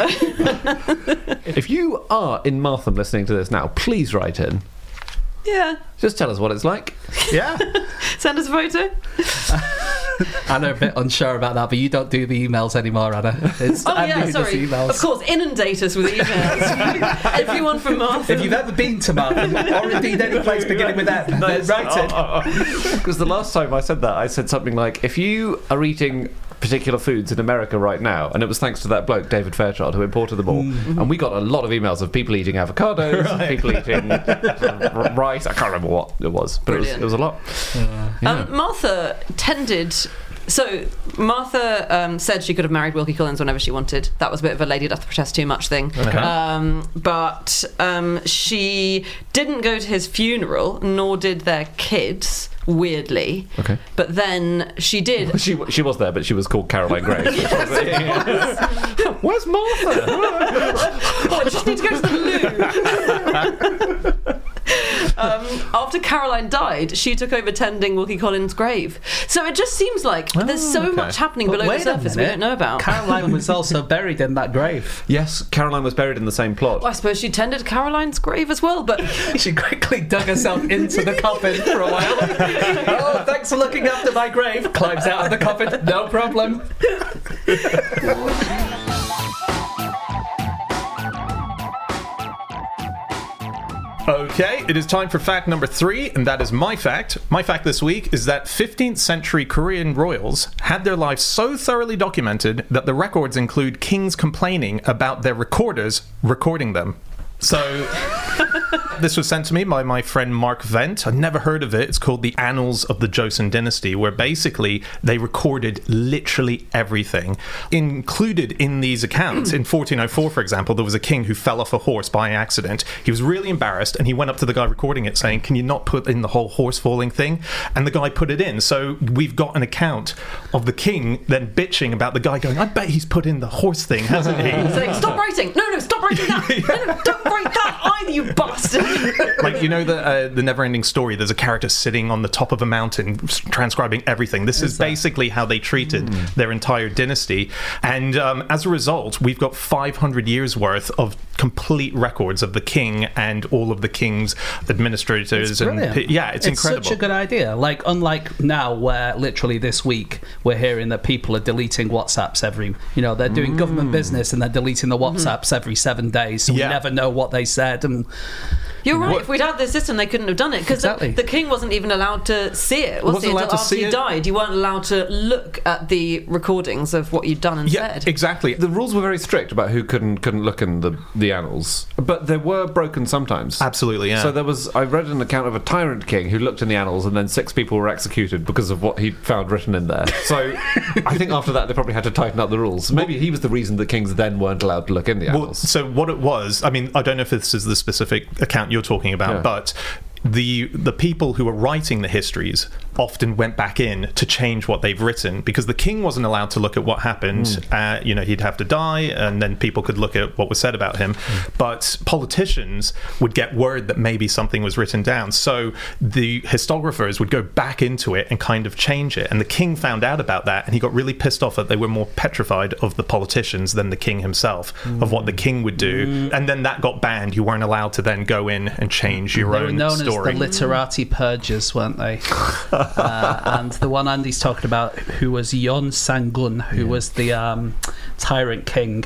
If you are in Martham listening to this now, please write in. Yeah. Just tell us what it's like. Yeah. Send us a photo. Anna a bit unsure about that, but you don't do the emails anymore, Anna. It's Oh, Andy yeah, who does sorry. emails. Of course, inundate us with emails. Everyone from Martha. If you've ever been to Martham, or indeed any place beginning with M, then write it. Because the last time I said that, I said something like, if you are eating particular foods in America right now, and it was thanks to that bloke David Fairchild who imported them all, Mm-hmm. and we got a lot of emails of people eating avocados, Right. people eating r- rice. I can't remember what it was, but it was, Brilliant. it was a lot. Yeah. Um, Martha tended. So Martha um, said she could have married Wilkie Collins whenever she wanted. That was a bit of a lady doth protest too much thing. Okay. Um, but um, she didn't go to his funeral, nor did their kids. Weirdly, Okay. but then she did. She she was there, but she was called Caroline Gray. Where's Martha? Oh, I just need to go to the loo. um, after Caroline died, she took over tending Wilkie Collins' grave. So it just seems like there's so okay. much happening But below the wait a surface we minute. don't know about. Caroline was also buried in that grave. Yes, Caroline was buried in the same plot. Well, I suppose she tended Caroline's grave as well, but She quickly dug herself into the coffin for a while. Oh, thanks for looking after my grave. Climbs out of the coffin, no problem. Okay, it is time for fact number three, and that is my fact. My fact this week is that fifteenth century Korean royals had their lives so thoroughly documented that the records include kings complaining about their recorders recording them. So, this was sent to me by my friend Mark Vent. I'd never heard of it. It's called The Annals of the Joseon Dynasty, where basically they recorded literally everything. Included in these accounts, in fourteen oh four, for example, there was a king who fell off a horse by accident. He was really embarrassed, and he went up to the guy recording it saying, "Can you not put in the whole horse falling thing?" And the guy put it in. So we've got an account of the king then bitching about the guy going, "I bet he's put in the horse thing, hasn't he?" saying, "Stop writing! No, no, stop writing that! No, no, don't write that either, you bastard!" Like, you know, the uh, the Never-Ending Story, there's a character sitting on the top of a mountain s- transcribing everything. This is basically how they treated their entire dynasty. And um, as a result, we've got five hundred years worth of complete records of the king and all of the king's administrators. It's and brilliant. yeah, it's, incredible. Such a good idea. Like, unlike now, where literally this week we're hearing that people are deleting WhatsApps every, you know, they're doing government business and they're deleting the WhatsApps every seven days, so Yeah. we never know what they said. And You're right. What- If we'd had this system, they couldn't have done it because Exactly. the, the king wasn't even allowed to see it. Was Wasn't he? allowed Until to after see you it. died, you weren't allowed to look at the recordings of what you'd done and Yeah, said. exactly. The rules were very strict about who couldn't couldn't look in the, the annals, but they were broken sometimes. Absolutely, yeah. So there was, I read an account of a tyrant king who looked in the annals, and then six people were executed because of what he found written in there. So I think after that they probably had to tighten up the rules. Maybe he was the reason that kings then weren't allowed to look in the Well, annals. so what it was, I mean, I don't know if this is the specific account you're talking about, Yeah. but the the people who were writing the histories often went back in to change what they've written because the king wasn't allowed to look at what happened. Mm. Uh, you know, he'd have to die, and then people could look at what was said about him. Mm. But politicians would get word that maybe something was written down, so the historiographers would go back into it and kind of change it. And the king found out about that, and he got really pissed off that they were more petrified of the politicians than the king himself, Mm. of what the king would do. And then that got banned. You weren't allowed to then go in and change your They were own known story. as the literati purgers, weren't they? uh, and the one Andy's talking about, who was Yon Sangun, who was the um, tyrant king,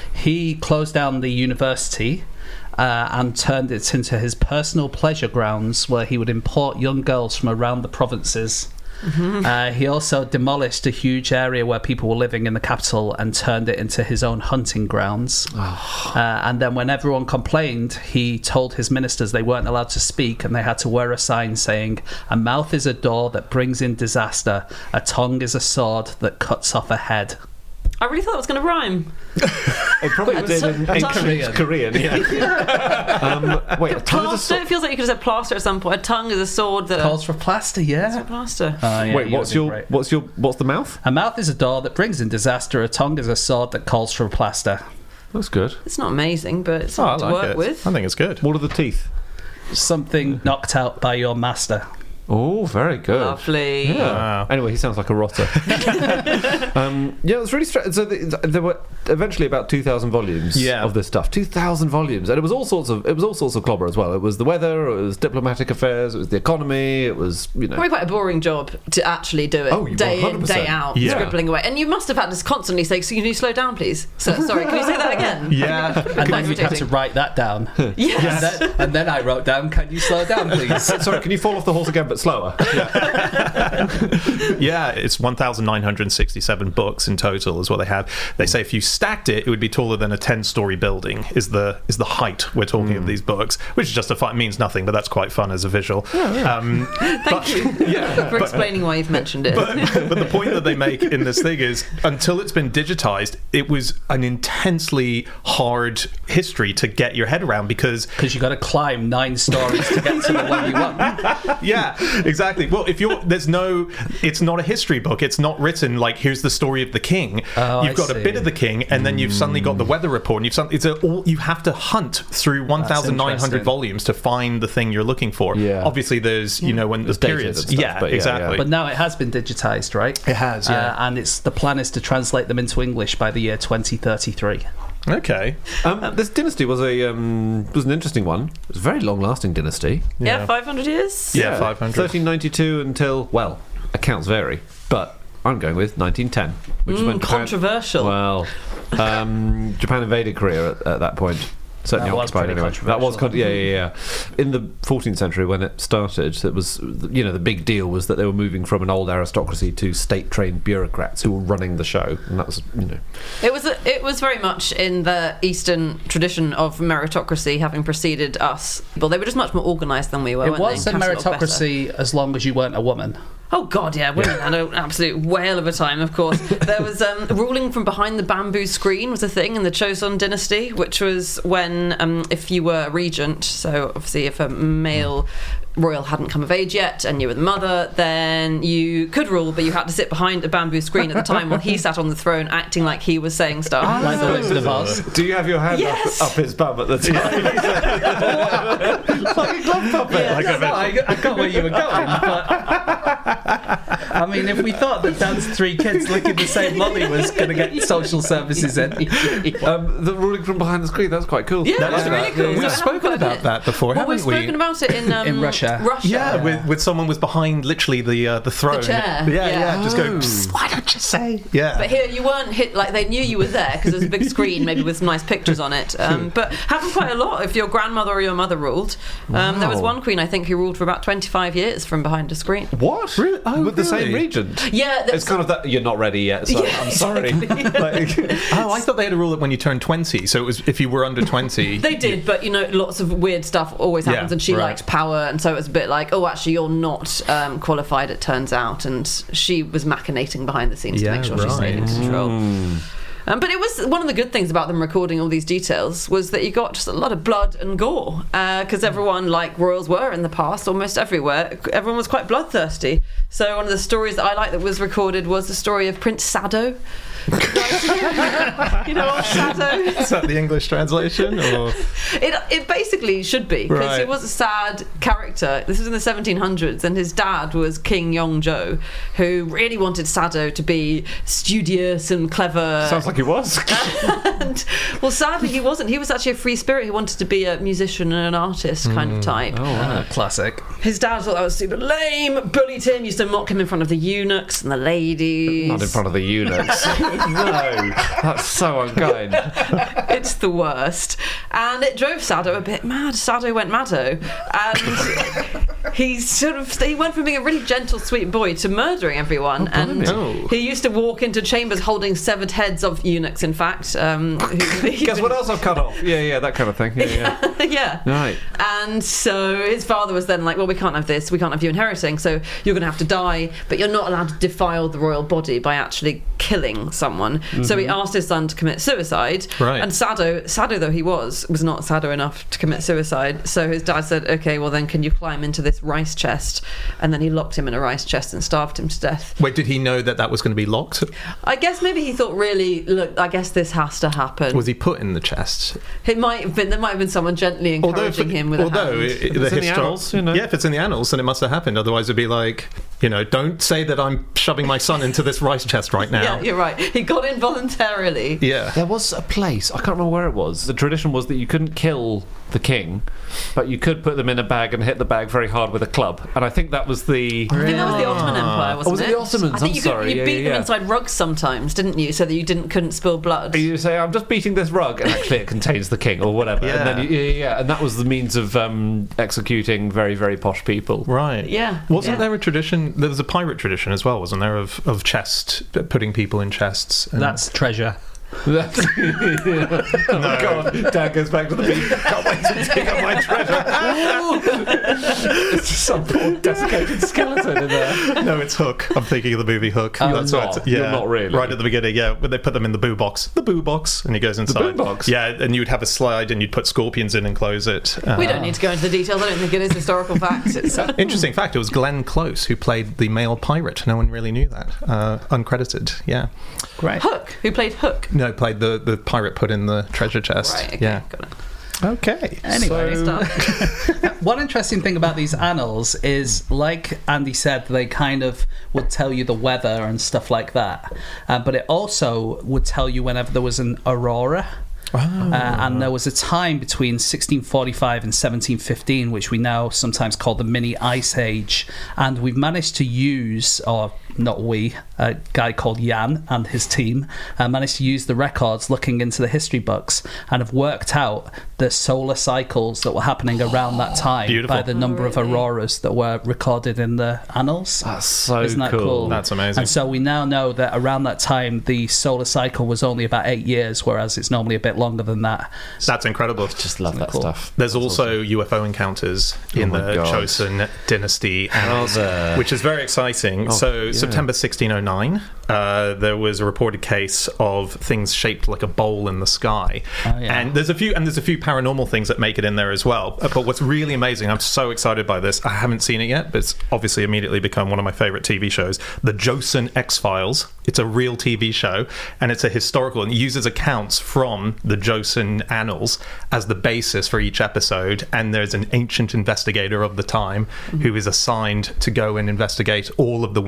he closed down the university uh, and turned it into his personal pleasure grounds, where he would import young girls from around the provinces. Mm-hmm. Uh, he also demolished a huge area where people were living in the capital and turned it into his own hunting grounds. Oh. Uh, and then when everyone complained, he told his ministers they weren't allowed to speak, and they had to wear a sign saying, "A mouth is a door that brings in disaster, a tongue is a sword that cuts off a head." I really thought it was going to rhyme. It probably But did a in, tongue- in a tongue- Korean. Korean, yeah. um, wait, a tongue is a Plaster. sword. It feels like you could have said plaster at some point. A tongue is a sword that. Calls for plaster, yeah. Plaster. Oh, yeah, Wait, you what's would be your great. what's your what's the mouth? A mouth is a door that brings in disaster, a tongue is a sword that calls for a plaster. That's good. It's not amazing, but it's Oh, I something like to work it. with. I think it's good. What are the teeth? Something knocked out by your master. Oh, very good. Lovely. Yeah. Wow. Anyway, he sounds like a rotter. um, yeah, it was really strange. So the, there were eventually about two thousand volumes Yeah. of this stuff. Two thousand volumes, and it was all sorts of it was all sorts of clobber as well. It was the weather, it was diplomatic affairs, it was the economy, it was you know. Probably quite a boring job to actually do it Oh, you- day in, one hundred percent. day out, Yeah. scribbling away. And you must have had to constantly say, "So can you slow down, please?" So, sorry, can you say that again? Yeah. And then you'd have to irritating. write that down. Yes. And, then, and then I wrote down, "Can you slow down, please?" Sorry, can you fall off the horse again, but slower? Yeah, it's one thousand nine hundred sixty-seven books in total is what they have. They say if you stacked it, it would be taller than a ten-story building is the is the height we're talking of these books, which is just a fun, means nothing, but that's quite fun as a visual. Um, Thank but- you Yeah, for but- explaining why you've mentioned it. But, but the point that they make in this thing is until it's been digitized, it was an intensely hard history to get your head around because Because you got to climb nine stories to get to the one you want. yeah, exactly. Well, if you're there's no, it's not a history book. It's not written like here's the story of the king. Oh, you've I got a see. bit of the king, and then you've suddenly got the weather report. And you've suddenly, it's a, all you have to hunt through one thousand nine hundred interesting. volumes to find the thing you're looking for. Yeah. Obviously, there's you know when There's the dated periods. and stuff, yeah, but yeah, exactly. yeah. But now it has been digitized, right? It has, yeah. Uh, and it's the plan is to translate them into English by the year twenty thirty-three. Okay. Um, this dynasty was a um, was an interesting one. It was a very long-lasting dynasty. yeah, five hundred years. Yeah, five hundred. thirteen ninety-two until, well, accounts vary, but I'm going with nineteen ten, which is Mm, when Japan, controversial. Well, um, Japan invaded Korea at, at that point. Certainly That was occupied pretty anyway. That was con- controversial. yeah, yeah, yeah. In the fourteenth century, when it started, it was you know the big deal was that they were moving from an old aristocracy to state-trained bureaucrats who were running the show, and that was you know. It was a, it was very much in the Eastern tradition of meritocracy, having preceded us. Well, they were just much more organised than we were. It weren't was they? a Perhaps lot better. meritocracy as long as you weren't a woman. Oh God, yeah, women had an absolute whale of a time. Of course, there was um, ruling from behind the bamboo screen was a thing in the Chosun dynasty, which was when um, if you were a regent, so obviously if a male royal hadn't come of age yet and you were the mother, then you could rule, but you had to sit behind a bamboo screen at the time while he sat on the throne acting like he was saying stuff. Like the Wizard of Oz. Do you have your hand Yes. up, up his bum at the time? like a glove puppet. Yeah, no, no, I, I got where you were going, but I mean, if we thought that Dan's three kids licking the same lolly was going to get social services in. Um, the ruling from behind the screen, that's quite cool. Yeah, That that's is- really cool. We've So it happened spoken quite a about bit. that before, Well, haven't we've we? spoken about it in um, In Russia. Russia. Yeah, with, with someone was behind literally the uh, the throne. chair, Yeah, yeah. yeah. Just go. Oh. "Psst, why don't you say? Yeah. But here you weren't hit, like they knew you were there because there's a big screen maybe with some nice pictures on it. Um, but happened quite a lot if your grandmother or your mother ruled. Um, There was Wow. one queen I think who ruled for about twenty-five years from behind a screen. What? Really? Oh, With the same really? regent? Yeah, It's kind of that, you're not ready yet, so Yeah, I'm sorry. Like, Oh, I thought they had a rule that when you turn twenty, so it was if you were under twenty. They did, but you know, lots of weird stuff always happens, Yeah, and she right. liked power, and so it was a bit like, oh, actually, you're not um, qualified. It turns out, and she was machinating behind the scenes Yeah, to make sure she stayed in right. control. Hmm. Um, but it was one of the good things about them recording all these details was that you got just a lot of blood and gore because everyone, like royals were in the past, almost everywhere, everyone was quite bloodthirsty. So one of the stories that I like that was recorded was the story of Prince Sado. You know what Sado? Is that the English translation? Or It, it basically should be because Right. he was a sad character. This was in the seventeen hundreds, and his dad was King Yongzhou, who really wanted Sado to be studious and clever. sounds like it was. and, well, sadly, he wasn't. He was actually a free spirit. He wanted to be a musician and an artist kind of type. Oh, Uh, classic. His dad thought that was super lame, bullied him, used to mock him in front of the eunuchs and the ladies. Not in front of the eunuchs. No, that's so unkind. It's the worst. And it drove Sado a bit mad. Sado went maddo. And he sort of he went from being a really gentle, sweet boy to murdering everyone. and Oh. he used to walk into chambers holding severed heads of eunuchs, in fact. Um, who, Guess what else I've cut off? Yeah, yeah, that kind of thing. Yeah, yeah. yeah. Right. And so his father was then like, well, we can't have this, we can't have you inheriting, so you're going to have to die, but you're not allowed to defile the royal body by actually killing someone. Mm-hmm. So he asked his son to commit suicide. Right. And Sado, Sado though he was, was not Sado enough to commit suicide. So his dad said, okay, well then can you climb into this rice chest? And then he locked him in a rice chest and starved him to death. wait, did he know that that was going to be locked? I guess maybe he thought, really, look, I guess this has to happen. Was he put in the chest? It might have been, there might have been someone gently encouraging if- him with although a hand. it- If it's the in the histo- annals, you know. yeah, if it's in the annals, then it must have happened. Otherwise, it'd be like, you know, don't say that I'm shoving my son into this rice chest right now. Yeah, you're right. He got in voluntarily. Yeah. There was a place, I can't remember where it was. The tradition was that you couldn't kill the king, but you could put them in a bag and hit the bag very hard with a club. And I think that was the... I think that was the Ottoman Empire, wasn't Oh, was it the Ottomans? I think I'm you sorry. Could, you Yeah, beat yeah, them yeah. inside rugs sometimes, didn't you? So that you didn't couldn't spill blood. You say, I'm just beating this rug, and actually it contains the king, or whatever. Yeah. And then you, yeah, yeah, yeah, and that was the means of um, executing very, very posh people. Right. Yeah, Wasn't yeah. there a tradition? There was a pirate tradition as well, wasn't there, of, of chest, putting people in chests? And That's treasure. That's, oh God! Dad goes back to the beach. Can't wait to dig up my treasure. It's just some poor desiccated skeleton in there. no, it's Hook. I'm thinking of the movie Hook. Oh, That's not. right. You're Yeah, not really. Right at the beginning, yeah, when they put them in the boo box. The boo box, and he goes inside. boo box? Yeah, and you would have a slide, and you'd put scorpions in and close it. Uh, We don't need to go into the details. I don't think it is historical fact. It's, uh, Interesting fact: it was Glenn Close who played the male pirate. No one really knew that. Uh, uncredited. Yeah. Great. Hook, who played Hook. No, played the the pirate put in the treasure chest. Right. Okay, Yeah. got it. Okay. Anyway, Sorry, stop. one interesting thing about these annals is, like Andy said, they kind of would tell you the weather and stuff like that. Uh, but it also would tell you whenever there was an aurora. Uh, and there was a time between sixteen forty-five and seventeen fifteen, which we now sometimes call the mini ice age. And we've managed to use, or not we, a guy called Jan and his team uh, managed to use the records looking into the history books and have worked out the solar cycles that were happening around that time Beautiful. by the number of Really? auroras that were recorded in the annals. That's so Isn't that cool. cool? That's amazing. And so we now know that around that time the solar cycle was only about eight years, whereas it's normally a bit longer than that. That's incredible. Just love that Cool. stuff. There's That's also U F O encounters in my the God. Joseon dynasty, annals, there? which is very exciting. so, yeah. September sixteen oh nine, uh, there was a reported case of things shaped like a bowl in the sky, Oh, yeah. and there's a few and there's a few paranormal things that make it in there as well. Uh, But what's really amazing, I'm so excited by this. I haven't seen it yet, but it's obviously immediately become one of my favorite T V shows. The Joseon X-Files. It's a real T V show, and it's a historical, and it uses accounts from the Joseon annals as the basis for each episode. And there's an ancient investigator of the time who is assigned to go and investigate all of the weird paranormal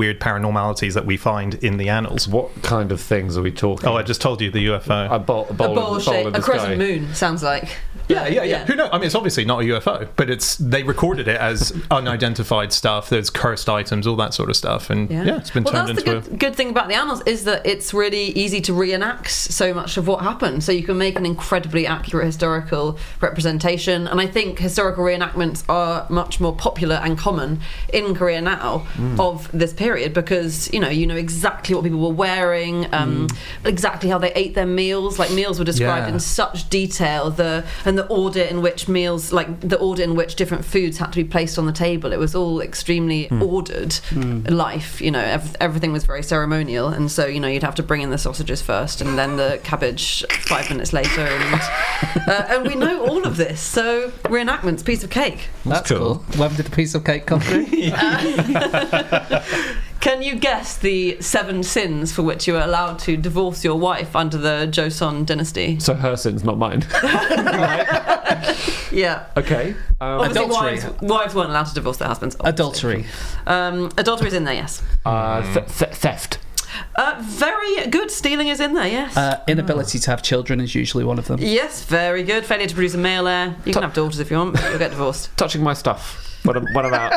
paranormalities that we find in the annals. What kind of things are we talking? Oh, I just told you the U F O. A bowl, a bowl, a bowl of, shape, bowl in a the crescent sky. moon sounds like. Yeah, yeah, yeah, Yeah. Who knows? I mean, it's obviously not a U F O, but it's they recorded it as unidentified stuff. There's cursed items, all that sort of stuff, and yeah, it's been well, turned that's into the good, good thing about the annals is that it's really easy to reenact so much of what happened. So you can make an incredibly accurate historical representation, and I think historical reenactments are much more popular and common in Korea now mm. of this period because you know you know exactly what people were wearing, um, mm. exactly how they ate their meals. Like meals were described Yeah. in such detail. The and the order in which meals, like the order in which different foods had to be placed on the table. It was all extremely mm. ordered mm. life. You know, ev- everything was very ceremonial, and so you know you'd have to bring in the sausages first, and then the cabbage five minutes later, and uh, and we know all of this. So reenactments, piece of cake. That's, That's cool. cool. When did the piece of cake come through? uh, Can you guess the seven sins for which you were allowed to divorce your wife under the Joseon dynasty? So her sins, not mine. Right? Yeah. Okay. Um, Obviously, adultery. wives, wives weren't allowed to divorce their husbands. Adultery. Um, adultery is in there, yes. Uh, th- th- theft. Uh, very good. Stealing is in there, yes. Uh, inability to have children is usually one of them. Yes, very good. Failure to produce a male heir. You can have daughters if you want, but you'll get divorced. Touching my stuff when I'm, when I'm out.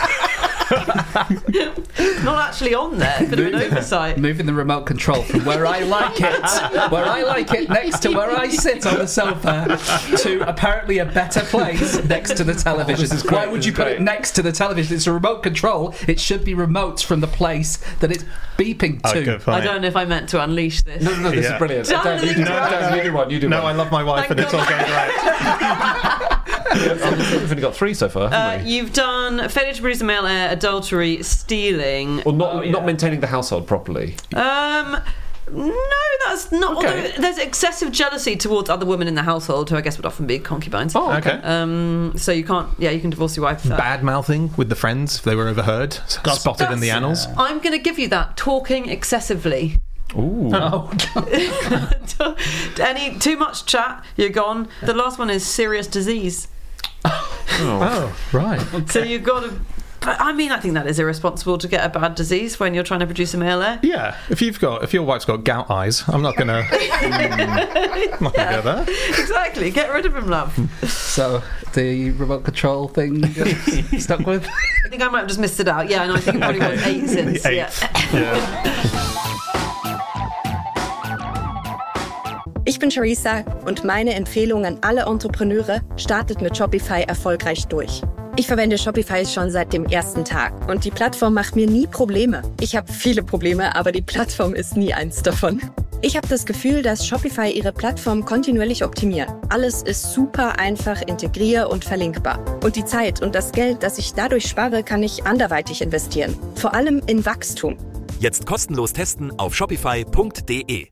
Not actually on there. Bit of an oversight. Moving the remote control from where I like it, where I like it, next to where I sit on the sofa, to apparently a better place next to the television. This is great, Why would this you is put great. it next to the television? It's a remote control. It should be remote from the place that it's beeping to. Okay, fine. I don't know if I meant to unleash this. No, no, no, this Yeah. is brilliant. Dan, Dan, you do, no, Dan, you do one, you do No, I one. love my wife, Thank and it's all God. going right. We've only got three so far, Uh, haven't we? you've done failure to produce a male heir, adultery, stealing. Or not, Oh, yeah. not maintaining the household properly. Um, no, that's not. Okay. Although there's excessive jealousy towards other women in the household, who I guess would often be concubines. Oh, Okay. Um, so you can't. Yeah, you can divorce your wife. For that. Bad mouthing with the friends if they were overheard, spotted in the That's- annals. I'm going to give you that. Talking excessively. Ooh. Oh, Any too much chat, you're gone. The last one is serious disease. Oh, right. So you've got to. But I mean, I think that is irresponsible to get a bad disease when you're trying to produce a male heir. Yeah, if you've got if your wife's got gout eyes, I'm not gonna. mm, I'm not gonna go there. Exactly. Get rid of him, love. so the remote control thing you're stuck with? I think I might have just missed it out. Yeah, and I think it probably was eight sins. The Yeah. eighth. Yeah. Ich bin Charissa und meine Empfehlung an alle Entrepreneure, startet mit Shopify erfolgreich durch. Ich verwende Shopify schon seit dem ersten Tag und die Plattform macht mir nie Probleme. Ich habe viele Probleme, aber die Plattform ist nie eins davon. Ich habe das Gefühl, dass Shopify ihre Plattform kontinuierlich optimiert. Alles ist super einfach integrier- und verlinkbar. Und die Zeit und das Geld, das ich dadurch spare, kann ich anderweitig investieren. Vor allem in Wachstum. Jetzt kostenlos testen auf shopify punkt de.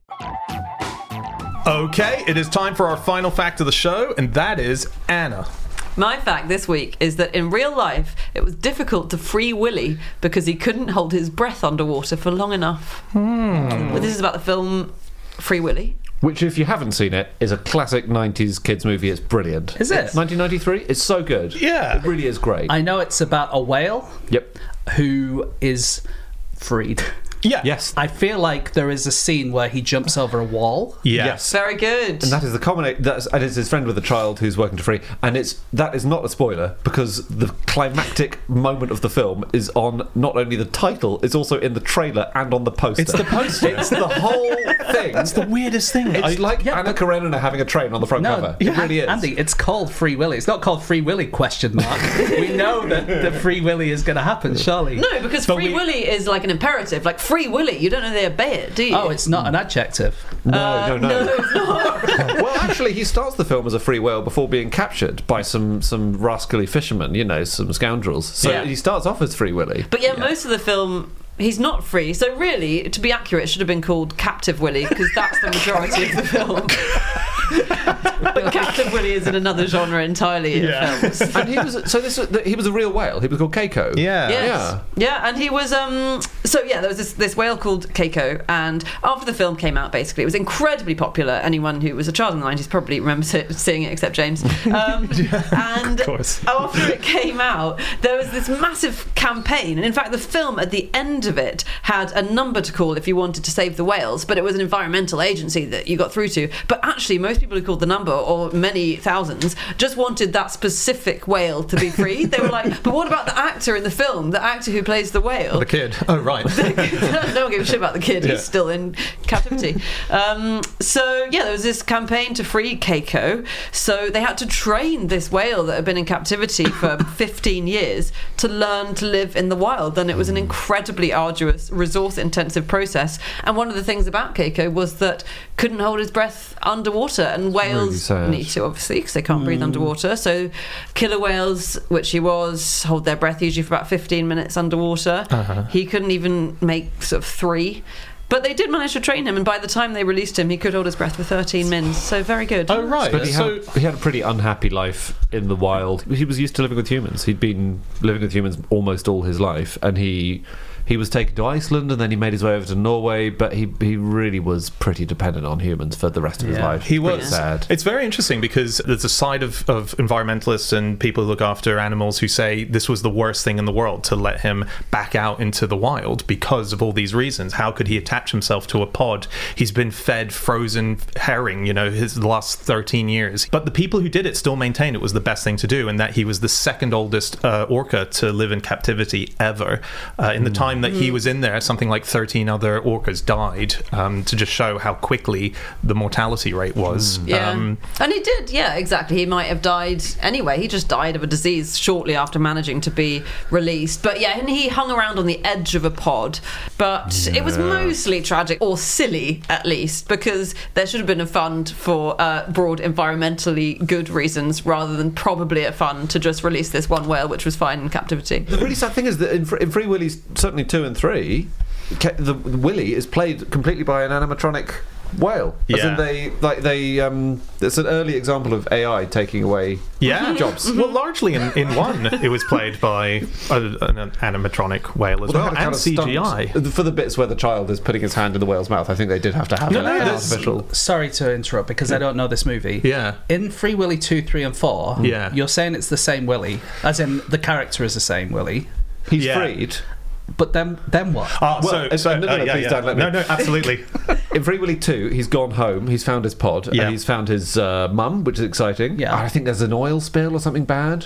Okay, it is time for our final fact of the show, and that is Anna. My fact this week is that in real life, it was difficult to free Willy because he couldn't hold his breath underwater for long enough. Hmm. Well, this is about the film Free Willy. Which, if you haven't seen it, is a classic nineties kids movie. It's brilliant. Is it? It's nineteen ninety-three. It's so good. Yeah. It really is great. I know it's about a whale Yep. who is freed. Yeah. Yes. I feel like there is a scene where he jumps over a wall. Yes. Very good. And that is the combination. That's and it's his friend with a child who's working to free. And it's that is not a spoiler because the climactic moment of the film is on not only the title, it's also in the trailer and on the poster. It's the poster. It's the whole thing. That's the weirdest thing. It's I- like yeah, Anna Karenina having a train on the front No, cover. It really is. Andy, it's called Free Willy. It's not called Free Willy, question mark. We know that the Free Willy is going to happen, surely. No, because But Free we- Willy is like an imperative. Like Free Willy, you don't know they obey it, do you? Oh, it's not an adjective. No, no, no. No, it's not. Well, actually, he starts the film as a free whale before being captured by some some rascally fishermen, you know, some scoundrels. So Yeah. he starts off as Free Willy. But yeah, most of the film, he's not free. So really, to be accurate, it should have been called Captive Willy because that's the majority of the film. But Captain Willie is in another genre entirely in Yeah. films. And he was so this was, he was a real whale. He was called Keiko. Yeah. Yes. Yeah. Yeah, and he was um so yeah, there was this, this whale called Keiko, and after the film came out, basically it was incredibly popular. Anyone who was a child in the nineties probably remembers it, seeing it, except James. Um, and of course. after it came out, there was this massive campaign, and in fact the film at the end of it had a number to call if you wanted to save the whales, but it was an environmental agency that you got through to. But actually most people who called the number, or many thousands, just wanted that specific whale to be free. They were like, but what about the actor in the film, the actor who plays the whale? The kid. Oh, right. No one gave a shit about the kid. Yeah. He's still in captivity. Um, so yeah, there was this campaign to free Keiko. So they had to train this whale that had been in captivity for fifteen years to learn to live in the wild. And it was an incredibly arduous, resource-intensive process. And one of the things about Keiko was that couldn't hold his breath underwater, and whales sad. need to, obviously, because they can't breathe underwater. So killer whales, which he was, hold their breath usually for about fifteen minutes underwater. Uh-huh. He couldn't even make sort of three. But they did manage to train him, and by the time they released him, he could hold his breath for thirteen mins. So very good. Oh, right. But he So, had, he had a pretty unhappy life in the wild. He was used to living with humans. He'd been living with humans almost all his life, and he he was taken to Iceland, and then he made his way over to Norway. But he he really was pretty dependent on humans for the rest of his Yeah. life. he Pretty was. sad. It's very interesting because there's a side of, of environmentalists and people who look after animals who say this was the worst thing in the world to let him back out into the wild because of all these reasons. How could he attach himself to a pod? He's been fed frozen herring, you know, his last thirteen years. But the people who did it still maintain it was the best thing to do, and that he was the second oldest uh, orca to live in captivity ever. Uh, in the time that he was in there, something like thirteen other orcas died, um, to just show how quickly the mortality rate was. Yeah. Um, and he did, yeah, exactly. He might have died anyway. He just died of a disease shortly after managing to be released. But yeah, and he hung around on the edge of a pod. But it was mostly tragic, or silly at least, because there should have been a fund for uh, broad environmentally good reasons rather than probably a fund to just release this one whale, which was fine in captivity. The really sad thing is that in, Fr- in Free Willy's, certainly two and three, Ke- the Willy is played completely by an animatronic whale. As Yeah. in they like they um it's an early example of A I taking away yeah, jobs. Well, largely in, in one, it was played by a, an animatronic whale as Well, they well, had a kind and of C G I. stunt- For the bits where the child is putting his hand in the whale's mouth, I think they did have to have No, an no, an there's- artificial. Sorry to interrupt because I don't know this movie. Yeah. In Free Willy two, three, and four, Yeah. you're saying it's the same Willy, as in the character is the same Willy. He's Yeah. freed. But then, then what? Oh, Well, so, uh, so no, no, uh, no, yeah, please yeah. don't let me. No, no, absolutely. In Free Willy two, he's gone home, he's found his pod, Yeah. and he's found his uh, mum, which is exciting. Yeah. I think there's an oil spill or something bad.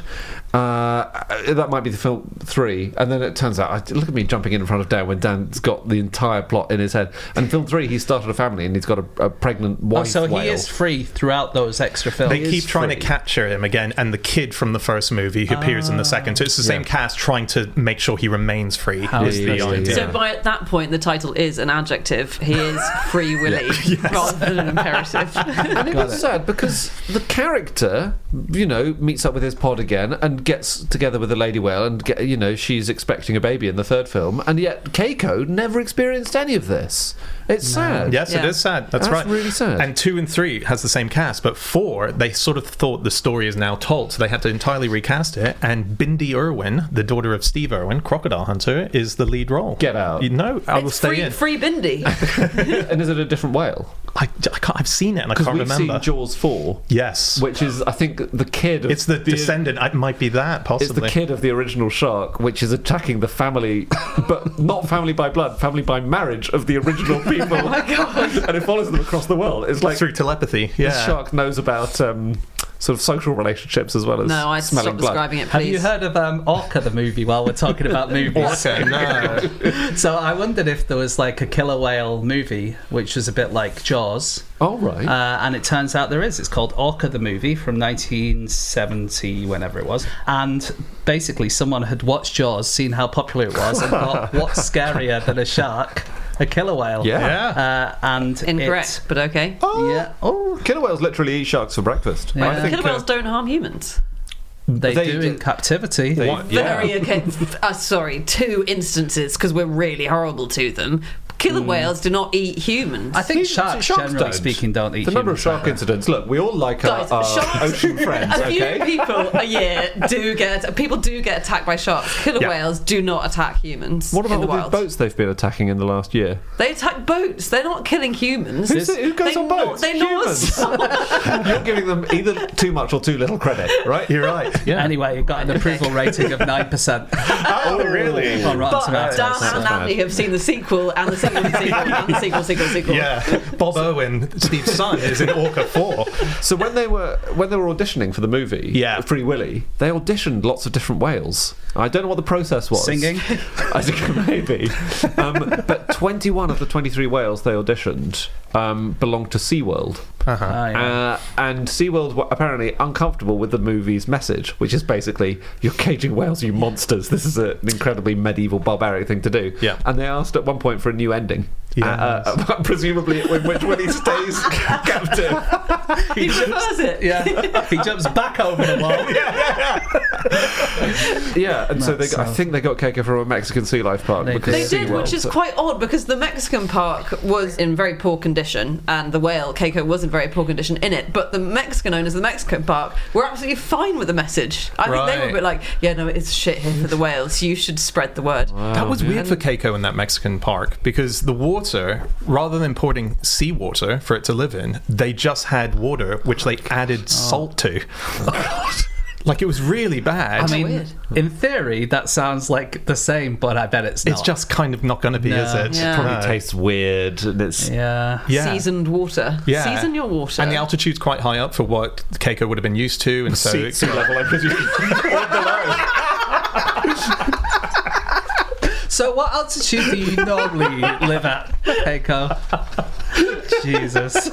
Uh, that might be the film three. And then it turns out, I, look at me jumping in in front of Dan when Dan's got the entire plot in his head. And in film three, he started a family and he's got a, a pregnant wife Oh, so he whale. is free throughout those extra films. They is keep trying free. to capture him again, and the kid from the first movie who appears in the second. So it's the same Yeah. cast trying to make sure he remains free. How is the interesting. idea. So by that point, the title is an adjective. He is Free Willy rather than an imperative. And it Got was it. sad because the character, you know, meets up with his pod again and gets together with a lady whale, and get, you know, she's expecting a baby in the third film, and yet Keiko never experienced any of this. It's sad. Yes, it Yeah. is sad. That's, That's right. really sad. And two and three has the same cast, but four, they sort of thought the story is now told, so they had to entirely recast it. And Bindi Irwin, the daughter of Steve Irwin, Crocodile Hunter, is the lead role. Get out. You know, I will It's stay free, in. free Bindi. And is it a different whale? I, I can't, I've seen it and I Because can't we've remember. seen Jaws four, Yes. which is, I think, the kid of It's the descendant. It might be that, It's possibly. the kid of the original shark, which is attacking the family, but not family by blood, family by marriage of the original people. Oh my god! And it follows them across the world. It's like Through telepathy. the Yeah. shark knows about um, sort of social relationships as well as No, I'd smelling stop blood. describing it, Have please. you heard of um, Orca the movie while we're talking about movies? Okay, no. So I wondered if there was like a killer whale movie which was a bit like Jaws. Oh right. Uh, and it turns out there is. It's called Orca the movie from nineteen seventy, whenever it was. And basically, someone had watched Jaws, seen how popular it was, and thought, what's scarier than a shark? A killer whale. Yeah. Yeah. Uh, and Incorrect, but okay. oh, Yeah. oh, killer whales literally eat sharks for breakfast. Yeah. I think, Killer whales uh, don't harm humans. It, they, They do do- in captivity. they- What? yeah. Very okay. Uh, sorry, two instances because we're really horrible to them. Killer whales do not eat humans. I think These- sharks, sharks generally don't. speaking, don't eat The number of humans, shark right? incidents. Look, we all like Guys, our, our sharks- ocean friends, a few okay? people a year do get people do get attacked by sharks. Killer Yeah. whales do not attack humans. What about in the all wild. these boats they've been attacking in the last year? They attack boats. They're not killing humans. Who's it- who goes they on gnaw- boats? They gnaw Humans. us. You're giving them either too much or too little credit, right? You're right. Yeah. Anyway, it got an approval rating of nine percent Oh, really? on Rotten But Tomatoes. Dan That's and bad. Andy have seen the sequel and the sequel, and the sequel, and the sequel, sequel, sequel. Yeah. Bob Owen, Steve's son, is in Orca four. So when they were when they were auditioning for the movie, Yeah. Free Willy, they auditioned lots of different whales. I don't know what the process was. Singing? I think maybe. Um, but twenty-one of the twenty-three whales they auditioned um, belonged to SeaWorld. Uh-huh. Ah, yeah. Uh, and SeaWorld were apparently uncomfortable with the movie's message, which is basically, you're caging whales, you monsters. This is a, an incredibly medieval, barbaric thing to do. Yeah. And they asked at one point for a new ending. Yes. Uh, uh, presumably in which Willy stays captive. He prefers it. Yeah, he jumps back over the wall. Yeah, and so they got, I sounds- think they got Keiko from a Mexican sea life park. They because They did, SeaWorld- which is quite odd because the Mexican park was in very poor condition and the whale, Keiko, was in very poor condition in it. But the Mexican owners of the Mexican park were absolutely fine with the message. I think they were a Right. bit like, yeah, no, it's shit here for the whales. You should spread the word. That was weird for Keiko in that Mexican park because the water, rather than importing seawater for it to live in, they just had water which they added salt to. Like, it was really bad. I mean, weird. in theory, that sounds like the same, but I bet it's not. it's just kind of not going to be, No. is it? Yeah. probably No. tastes weird, and it's Yeah. Yeah. Seasoned water. Yeah. Season your water. And the altitude's quite high up for what Keiko would have been used to, and so sea, it- sea level, I presume. Or below. So, what altitude do you normally live at, Keiko? Jesus.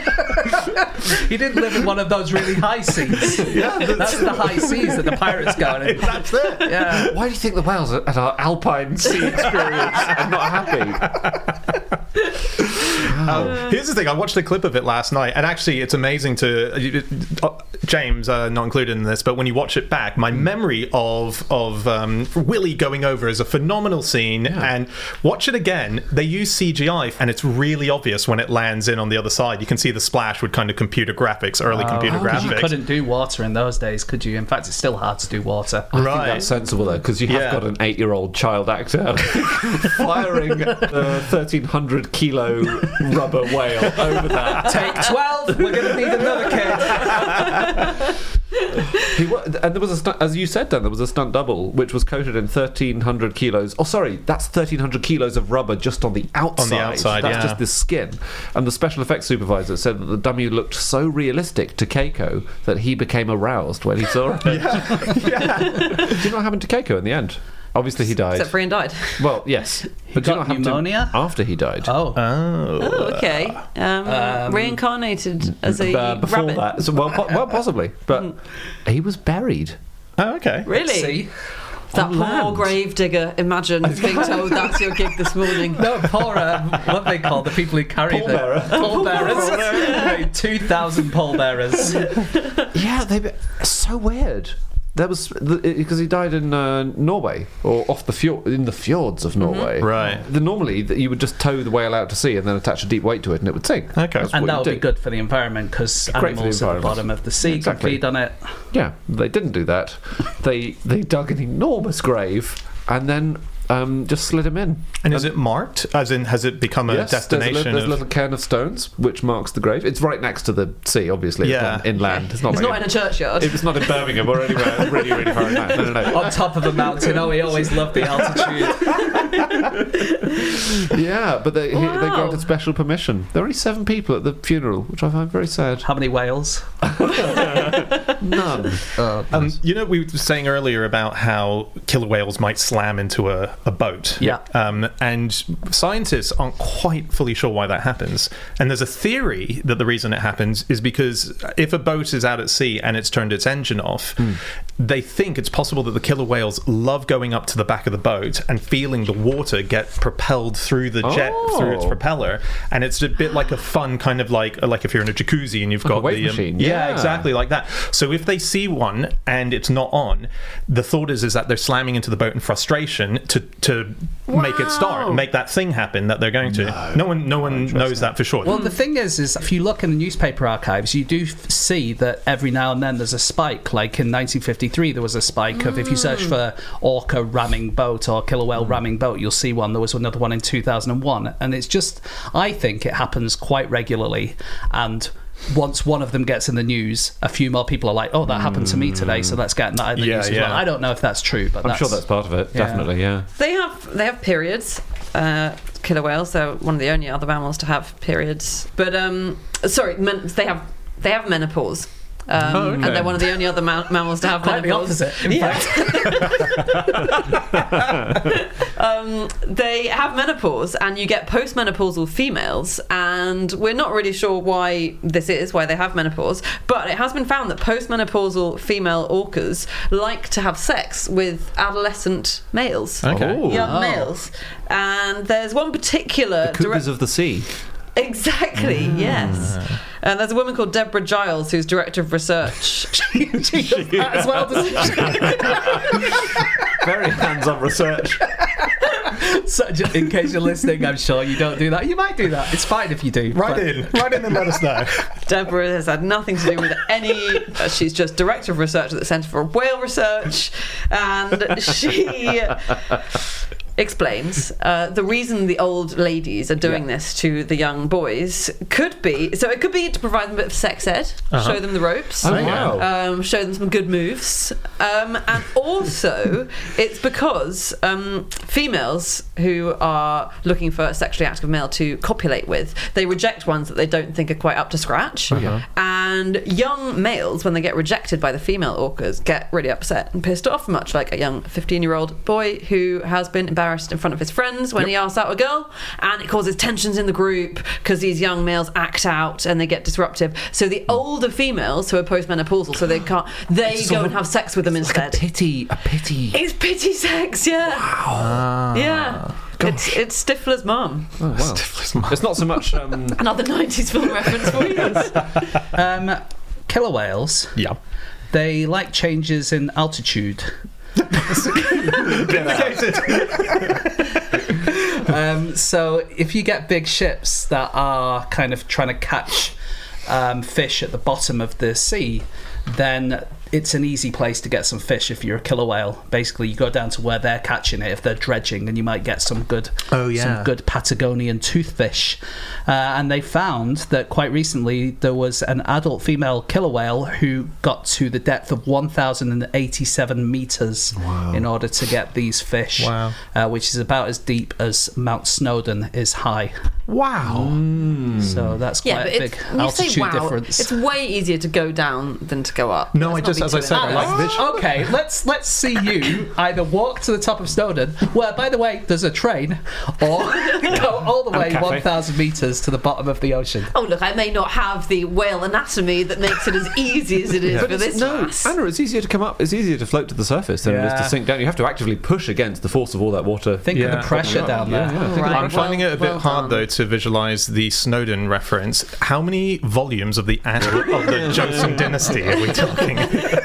He didn't live in one of those really high seas. Yeah, that's the high seas that the pirates go in. That's it. Yeah. Why do you think the whales at our alpine sea experience are not happy? Um, here's the thing. I watched a clip of it last night, and actually, it's amazing to uh, James, uh, not included in this, but when you watch it back, my memory of of um, Willy going over is a phenomenal scene. And watch it again. They use C G I, and it's really obvious when it lands in on the other side. You can see the splash with kind of computer graphics, early computer Because you graphics. couldn't do water in those days, could you? In fact, it's still hard to do water. I think Right. that's sensible though, because you have Yeah. got an eight-year-old child actor firing a thirteen hundred kilo rubber whale over that. Take twelve, we're going to need another kid. He wa- and there was a stunt, as you said, Dan, there was a stunt double which was coated in thirteen hundred kilos. Oh, sorry, that's thirteen hundred kilos of rubber just on the outside. On the outside, that's yeah. just the skin. And the special effects supervisor said that the dummy looked so realistic to Keiko that he became aroused when he saw it. Do you know what happened to Keiko in the end? Obviously, he died. Except for Ian died. Well, yes, but do you know got what happened to him pneumonia? after he died? Oh. Oh. Oh, okay. Um, Um, reincarnated as a Uh, before rabbit. that, so, well, po- well, possibly, but he was buried. Oh, okay. Really? See? That On poor land. grave digger. Imagine being told that's your gig this morning. No, poor, um, what they call the people who carry the Pallbearer. pallbearers. Right, two thousand pallbearers. Yeah, they so weird. There was because he died in uh, Norway or off the fjord in the fjords of Norway. Right. The, normally, that you would just tow the whale out to sea and then attach a deep weight to it, and it would sink. Okay. That's And what that you would do. be good for the environment because Great for the animals at the environment. bottom of the sea Exactly. can feed on it. Yeah, they didn't do that. They they dug an enormous grave and then um, just slid him in. And is it marked? As in, has it become a Yes, destination? There's, a, li- there's of... a little cairn of stones which marks the grave. It's right next to the sea, obviously. Yeah. It's not inland. It's not. It's like not in a churchyard. It was not in Birmingham or anywhere really, really far inland. No, no, no. On top of a mountain. Oh, we always love the altitude. Yeah, but they he, they Wow. granted special permission. There were only seven people at the funeral, which I find very sad. How many whales? None. Um, you know, we were saying earlier about how killer whales might slam into a, a boat. Yeah. Um, and scientists aren't quite fully sure why that happens. And there's a theory that the reason it happens is because if a boat is out at sea and it's turned its engine off, they think it's possible that the killer whales love going up to the back of the boat and feeling the water get propelled through the jet, Oh. through its propeller, and it's a bit like a fun kind of like like if you're in a jacuzzi and you've Like a got wave the um, machine, yeah, yeah. exactly like that. So if they see one and it's not on, the thought is is that they're slamming into the boat in frustration to to make it start, make that thing happen that they're going to. No, no one no one knows that for sure. Well, the thing is, is if you look in the newspaper archives, you do f- see that every now and then there's a spike. Like in nineteen fifty-three, there was a spike of, if you search for orca ramming boat or killer whale ramming boat, you'll see one. There was another one in two thousand one. And it's just, I think it happens quite regularly. And once one of them gets in the news, a few more people are like, oh, that happened to me today, so let's get that in the Yeah, news as yeah. well. I don't know if that's true, but I'm that's, sure that's part of it. Yeah. Definitely, yeah. They have they have periods. Uh, killer whales. They're one of the only other mammals to have periods. But um, sorry, men, they have they have menopause. Um, Oh, okay. And they're one of the only other ma- mammals to have quite the menopause. opposite, in Yeah. fact. um, they have menopause, and you get postmenopausal females, and we're not really sure why this is, why they have menopause, but it has been found that postmenopausal female orcas like to have sex with adolescent males. Okay. Oh. Young Oh. males. And there's one particular Cougars direct- of the sea. Exactly, yes. And there's a woman called Deborah Giles who's director of research. She does that as well, doesn't Very hands-on research. she? So, ju- in case you're listening, I'm sure you don't do that. You might do that. It's fine if you do. Write but- in, write in and let us know. Deborah has had nothing to do with any. Uh, she's just director of research at the Centre for Whale Research, and she explains uh, the reason the old ladies are doing Yeah. this to the young boys could be so it could be to provide them a bit of sex ed, Uh-huh. show them the ropes. Oh, wow. Um, show them some good moves, um, and also it's because um, females who are looking for a sexually active male to copulate with, they reject ones that they don't think are quite up to scratch. Uh-huh. And young males, when they get rejected by the female orcas, get really upset and pissed off, much like a young fifteen-year-old boy who has been embarrassed in front of his friends when he asks out a girl, and it causes tensions in the group because these young males act out and they get disruptive. So the older females who are postmenopausal, so they can't, they It's go sort and of- have sex with them Like instead. a pity, a pity. It's pity sex, yeah. Wow. Yeah. It's, it's Stifler's mum. Oh, wow. It's not so much. Um, Another nineties film reference for you. Um, killer whales, Yeah. they like changes in altitude. um, so if you get big ships that are kind of trying to catch um, fish at the bottom of the sea, then it's an easy place to get some fish if you're a killer whale. Basically, you go down to where they're catching it if they're dredging, and you might get some good, Oh, yeah. some good Patagonian toothfish. Uh, and they found that quite recently there was an adult female killer whale who got to the depth of one thousand eighty-seven meters in order to get these fish, Wow. uh, which is about as deep as Mount Snowdon is high. Wow. So that's quite Yeah, but a big it's, when you say altitude wow, difference. it's way easier to go down than to go up. No, I Let's just, not as be I too said, I embarrassed. like visual. Okay, let's let's see you either walk to the top of Snowdon, where, by the way, there's a train, or go all the way cafe. one thousand metres to the bottom of the ocean. Oh, look, I may not have the whale anatomy that makes it as easy as it is for this no, mass. Anna, it's easier to come up. It's easier to float to the surface than it is Yeah. to sink down. You have to actively push against the force of all that water. Think Yeah. of the pressure down there. Yeah, yeah. Think of Right. I'm finding it a bit Well hard done. though to visualize the Snowden reference. How many volumes of the of the Joseon dynasty are we talking?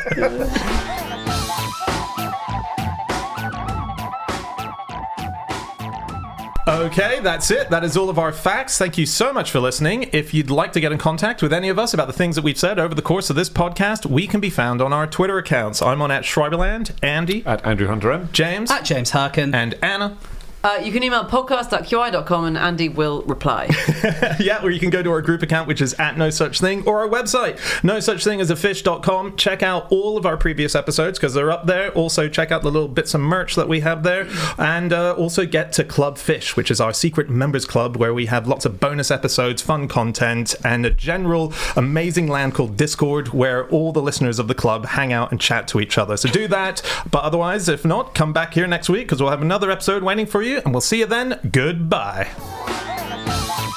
Okay, that's it. That is all of our facts. Thank you so much for listening. If you'd like to get in contact with any of us about the things that we've said over the course of this podcast, we can be found on our Twitter accounts. I'm on at Schreiberland, Andy, At Andrew Hunter M. James, At James Harkin. and Anna. Uh, you can email podcast at q i dot com and Andy will reply. Yeah, or you can go to our group account, which is at No Such Thing, or our website, no such thing as a fish dot com. Check out all of our previous episodes because they're up there. Also, check out the little bits of merch that we have there. And uh, also get to Club Fish, which is our secret members club where we have lots of bonus episodes, fun content, and a general amazing land called Discord where all the listeners of the club hang out and chat to each other. So do that. But otherwise, if not, come back here next week because we'll have another episode waiting for you. And we'll see you then. Goodbye.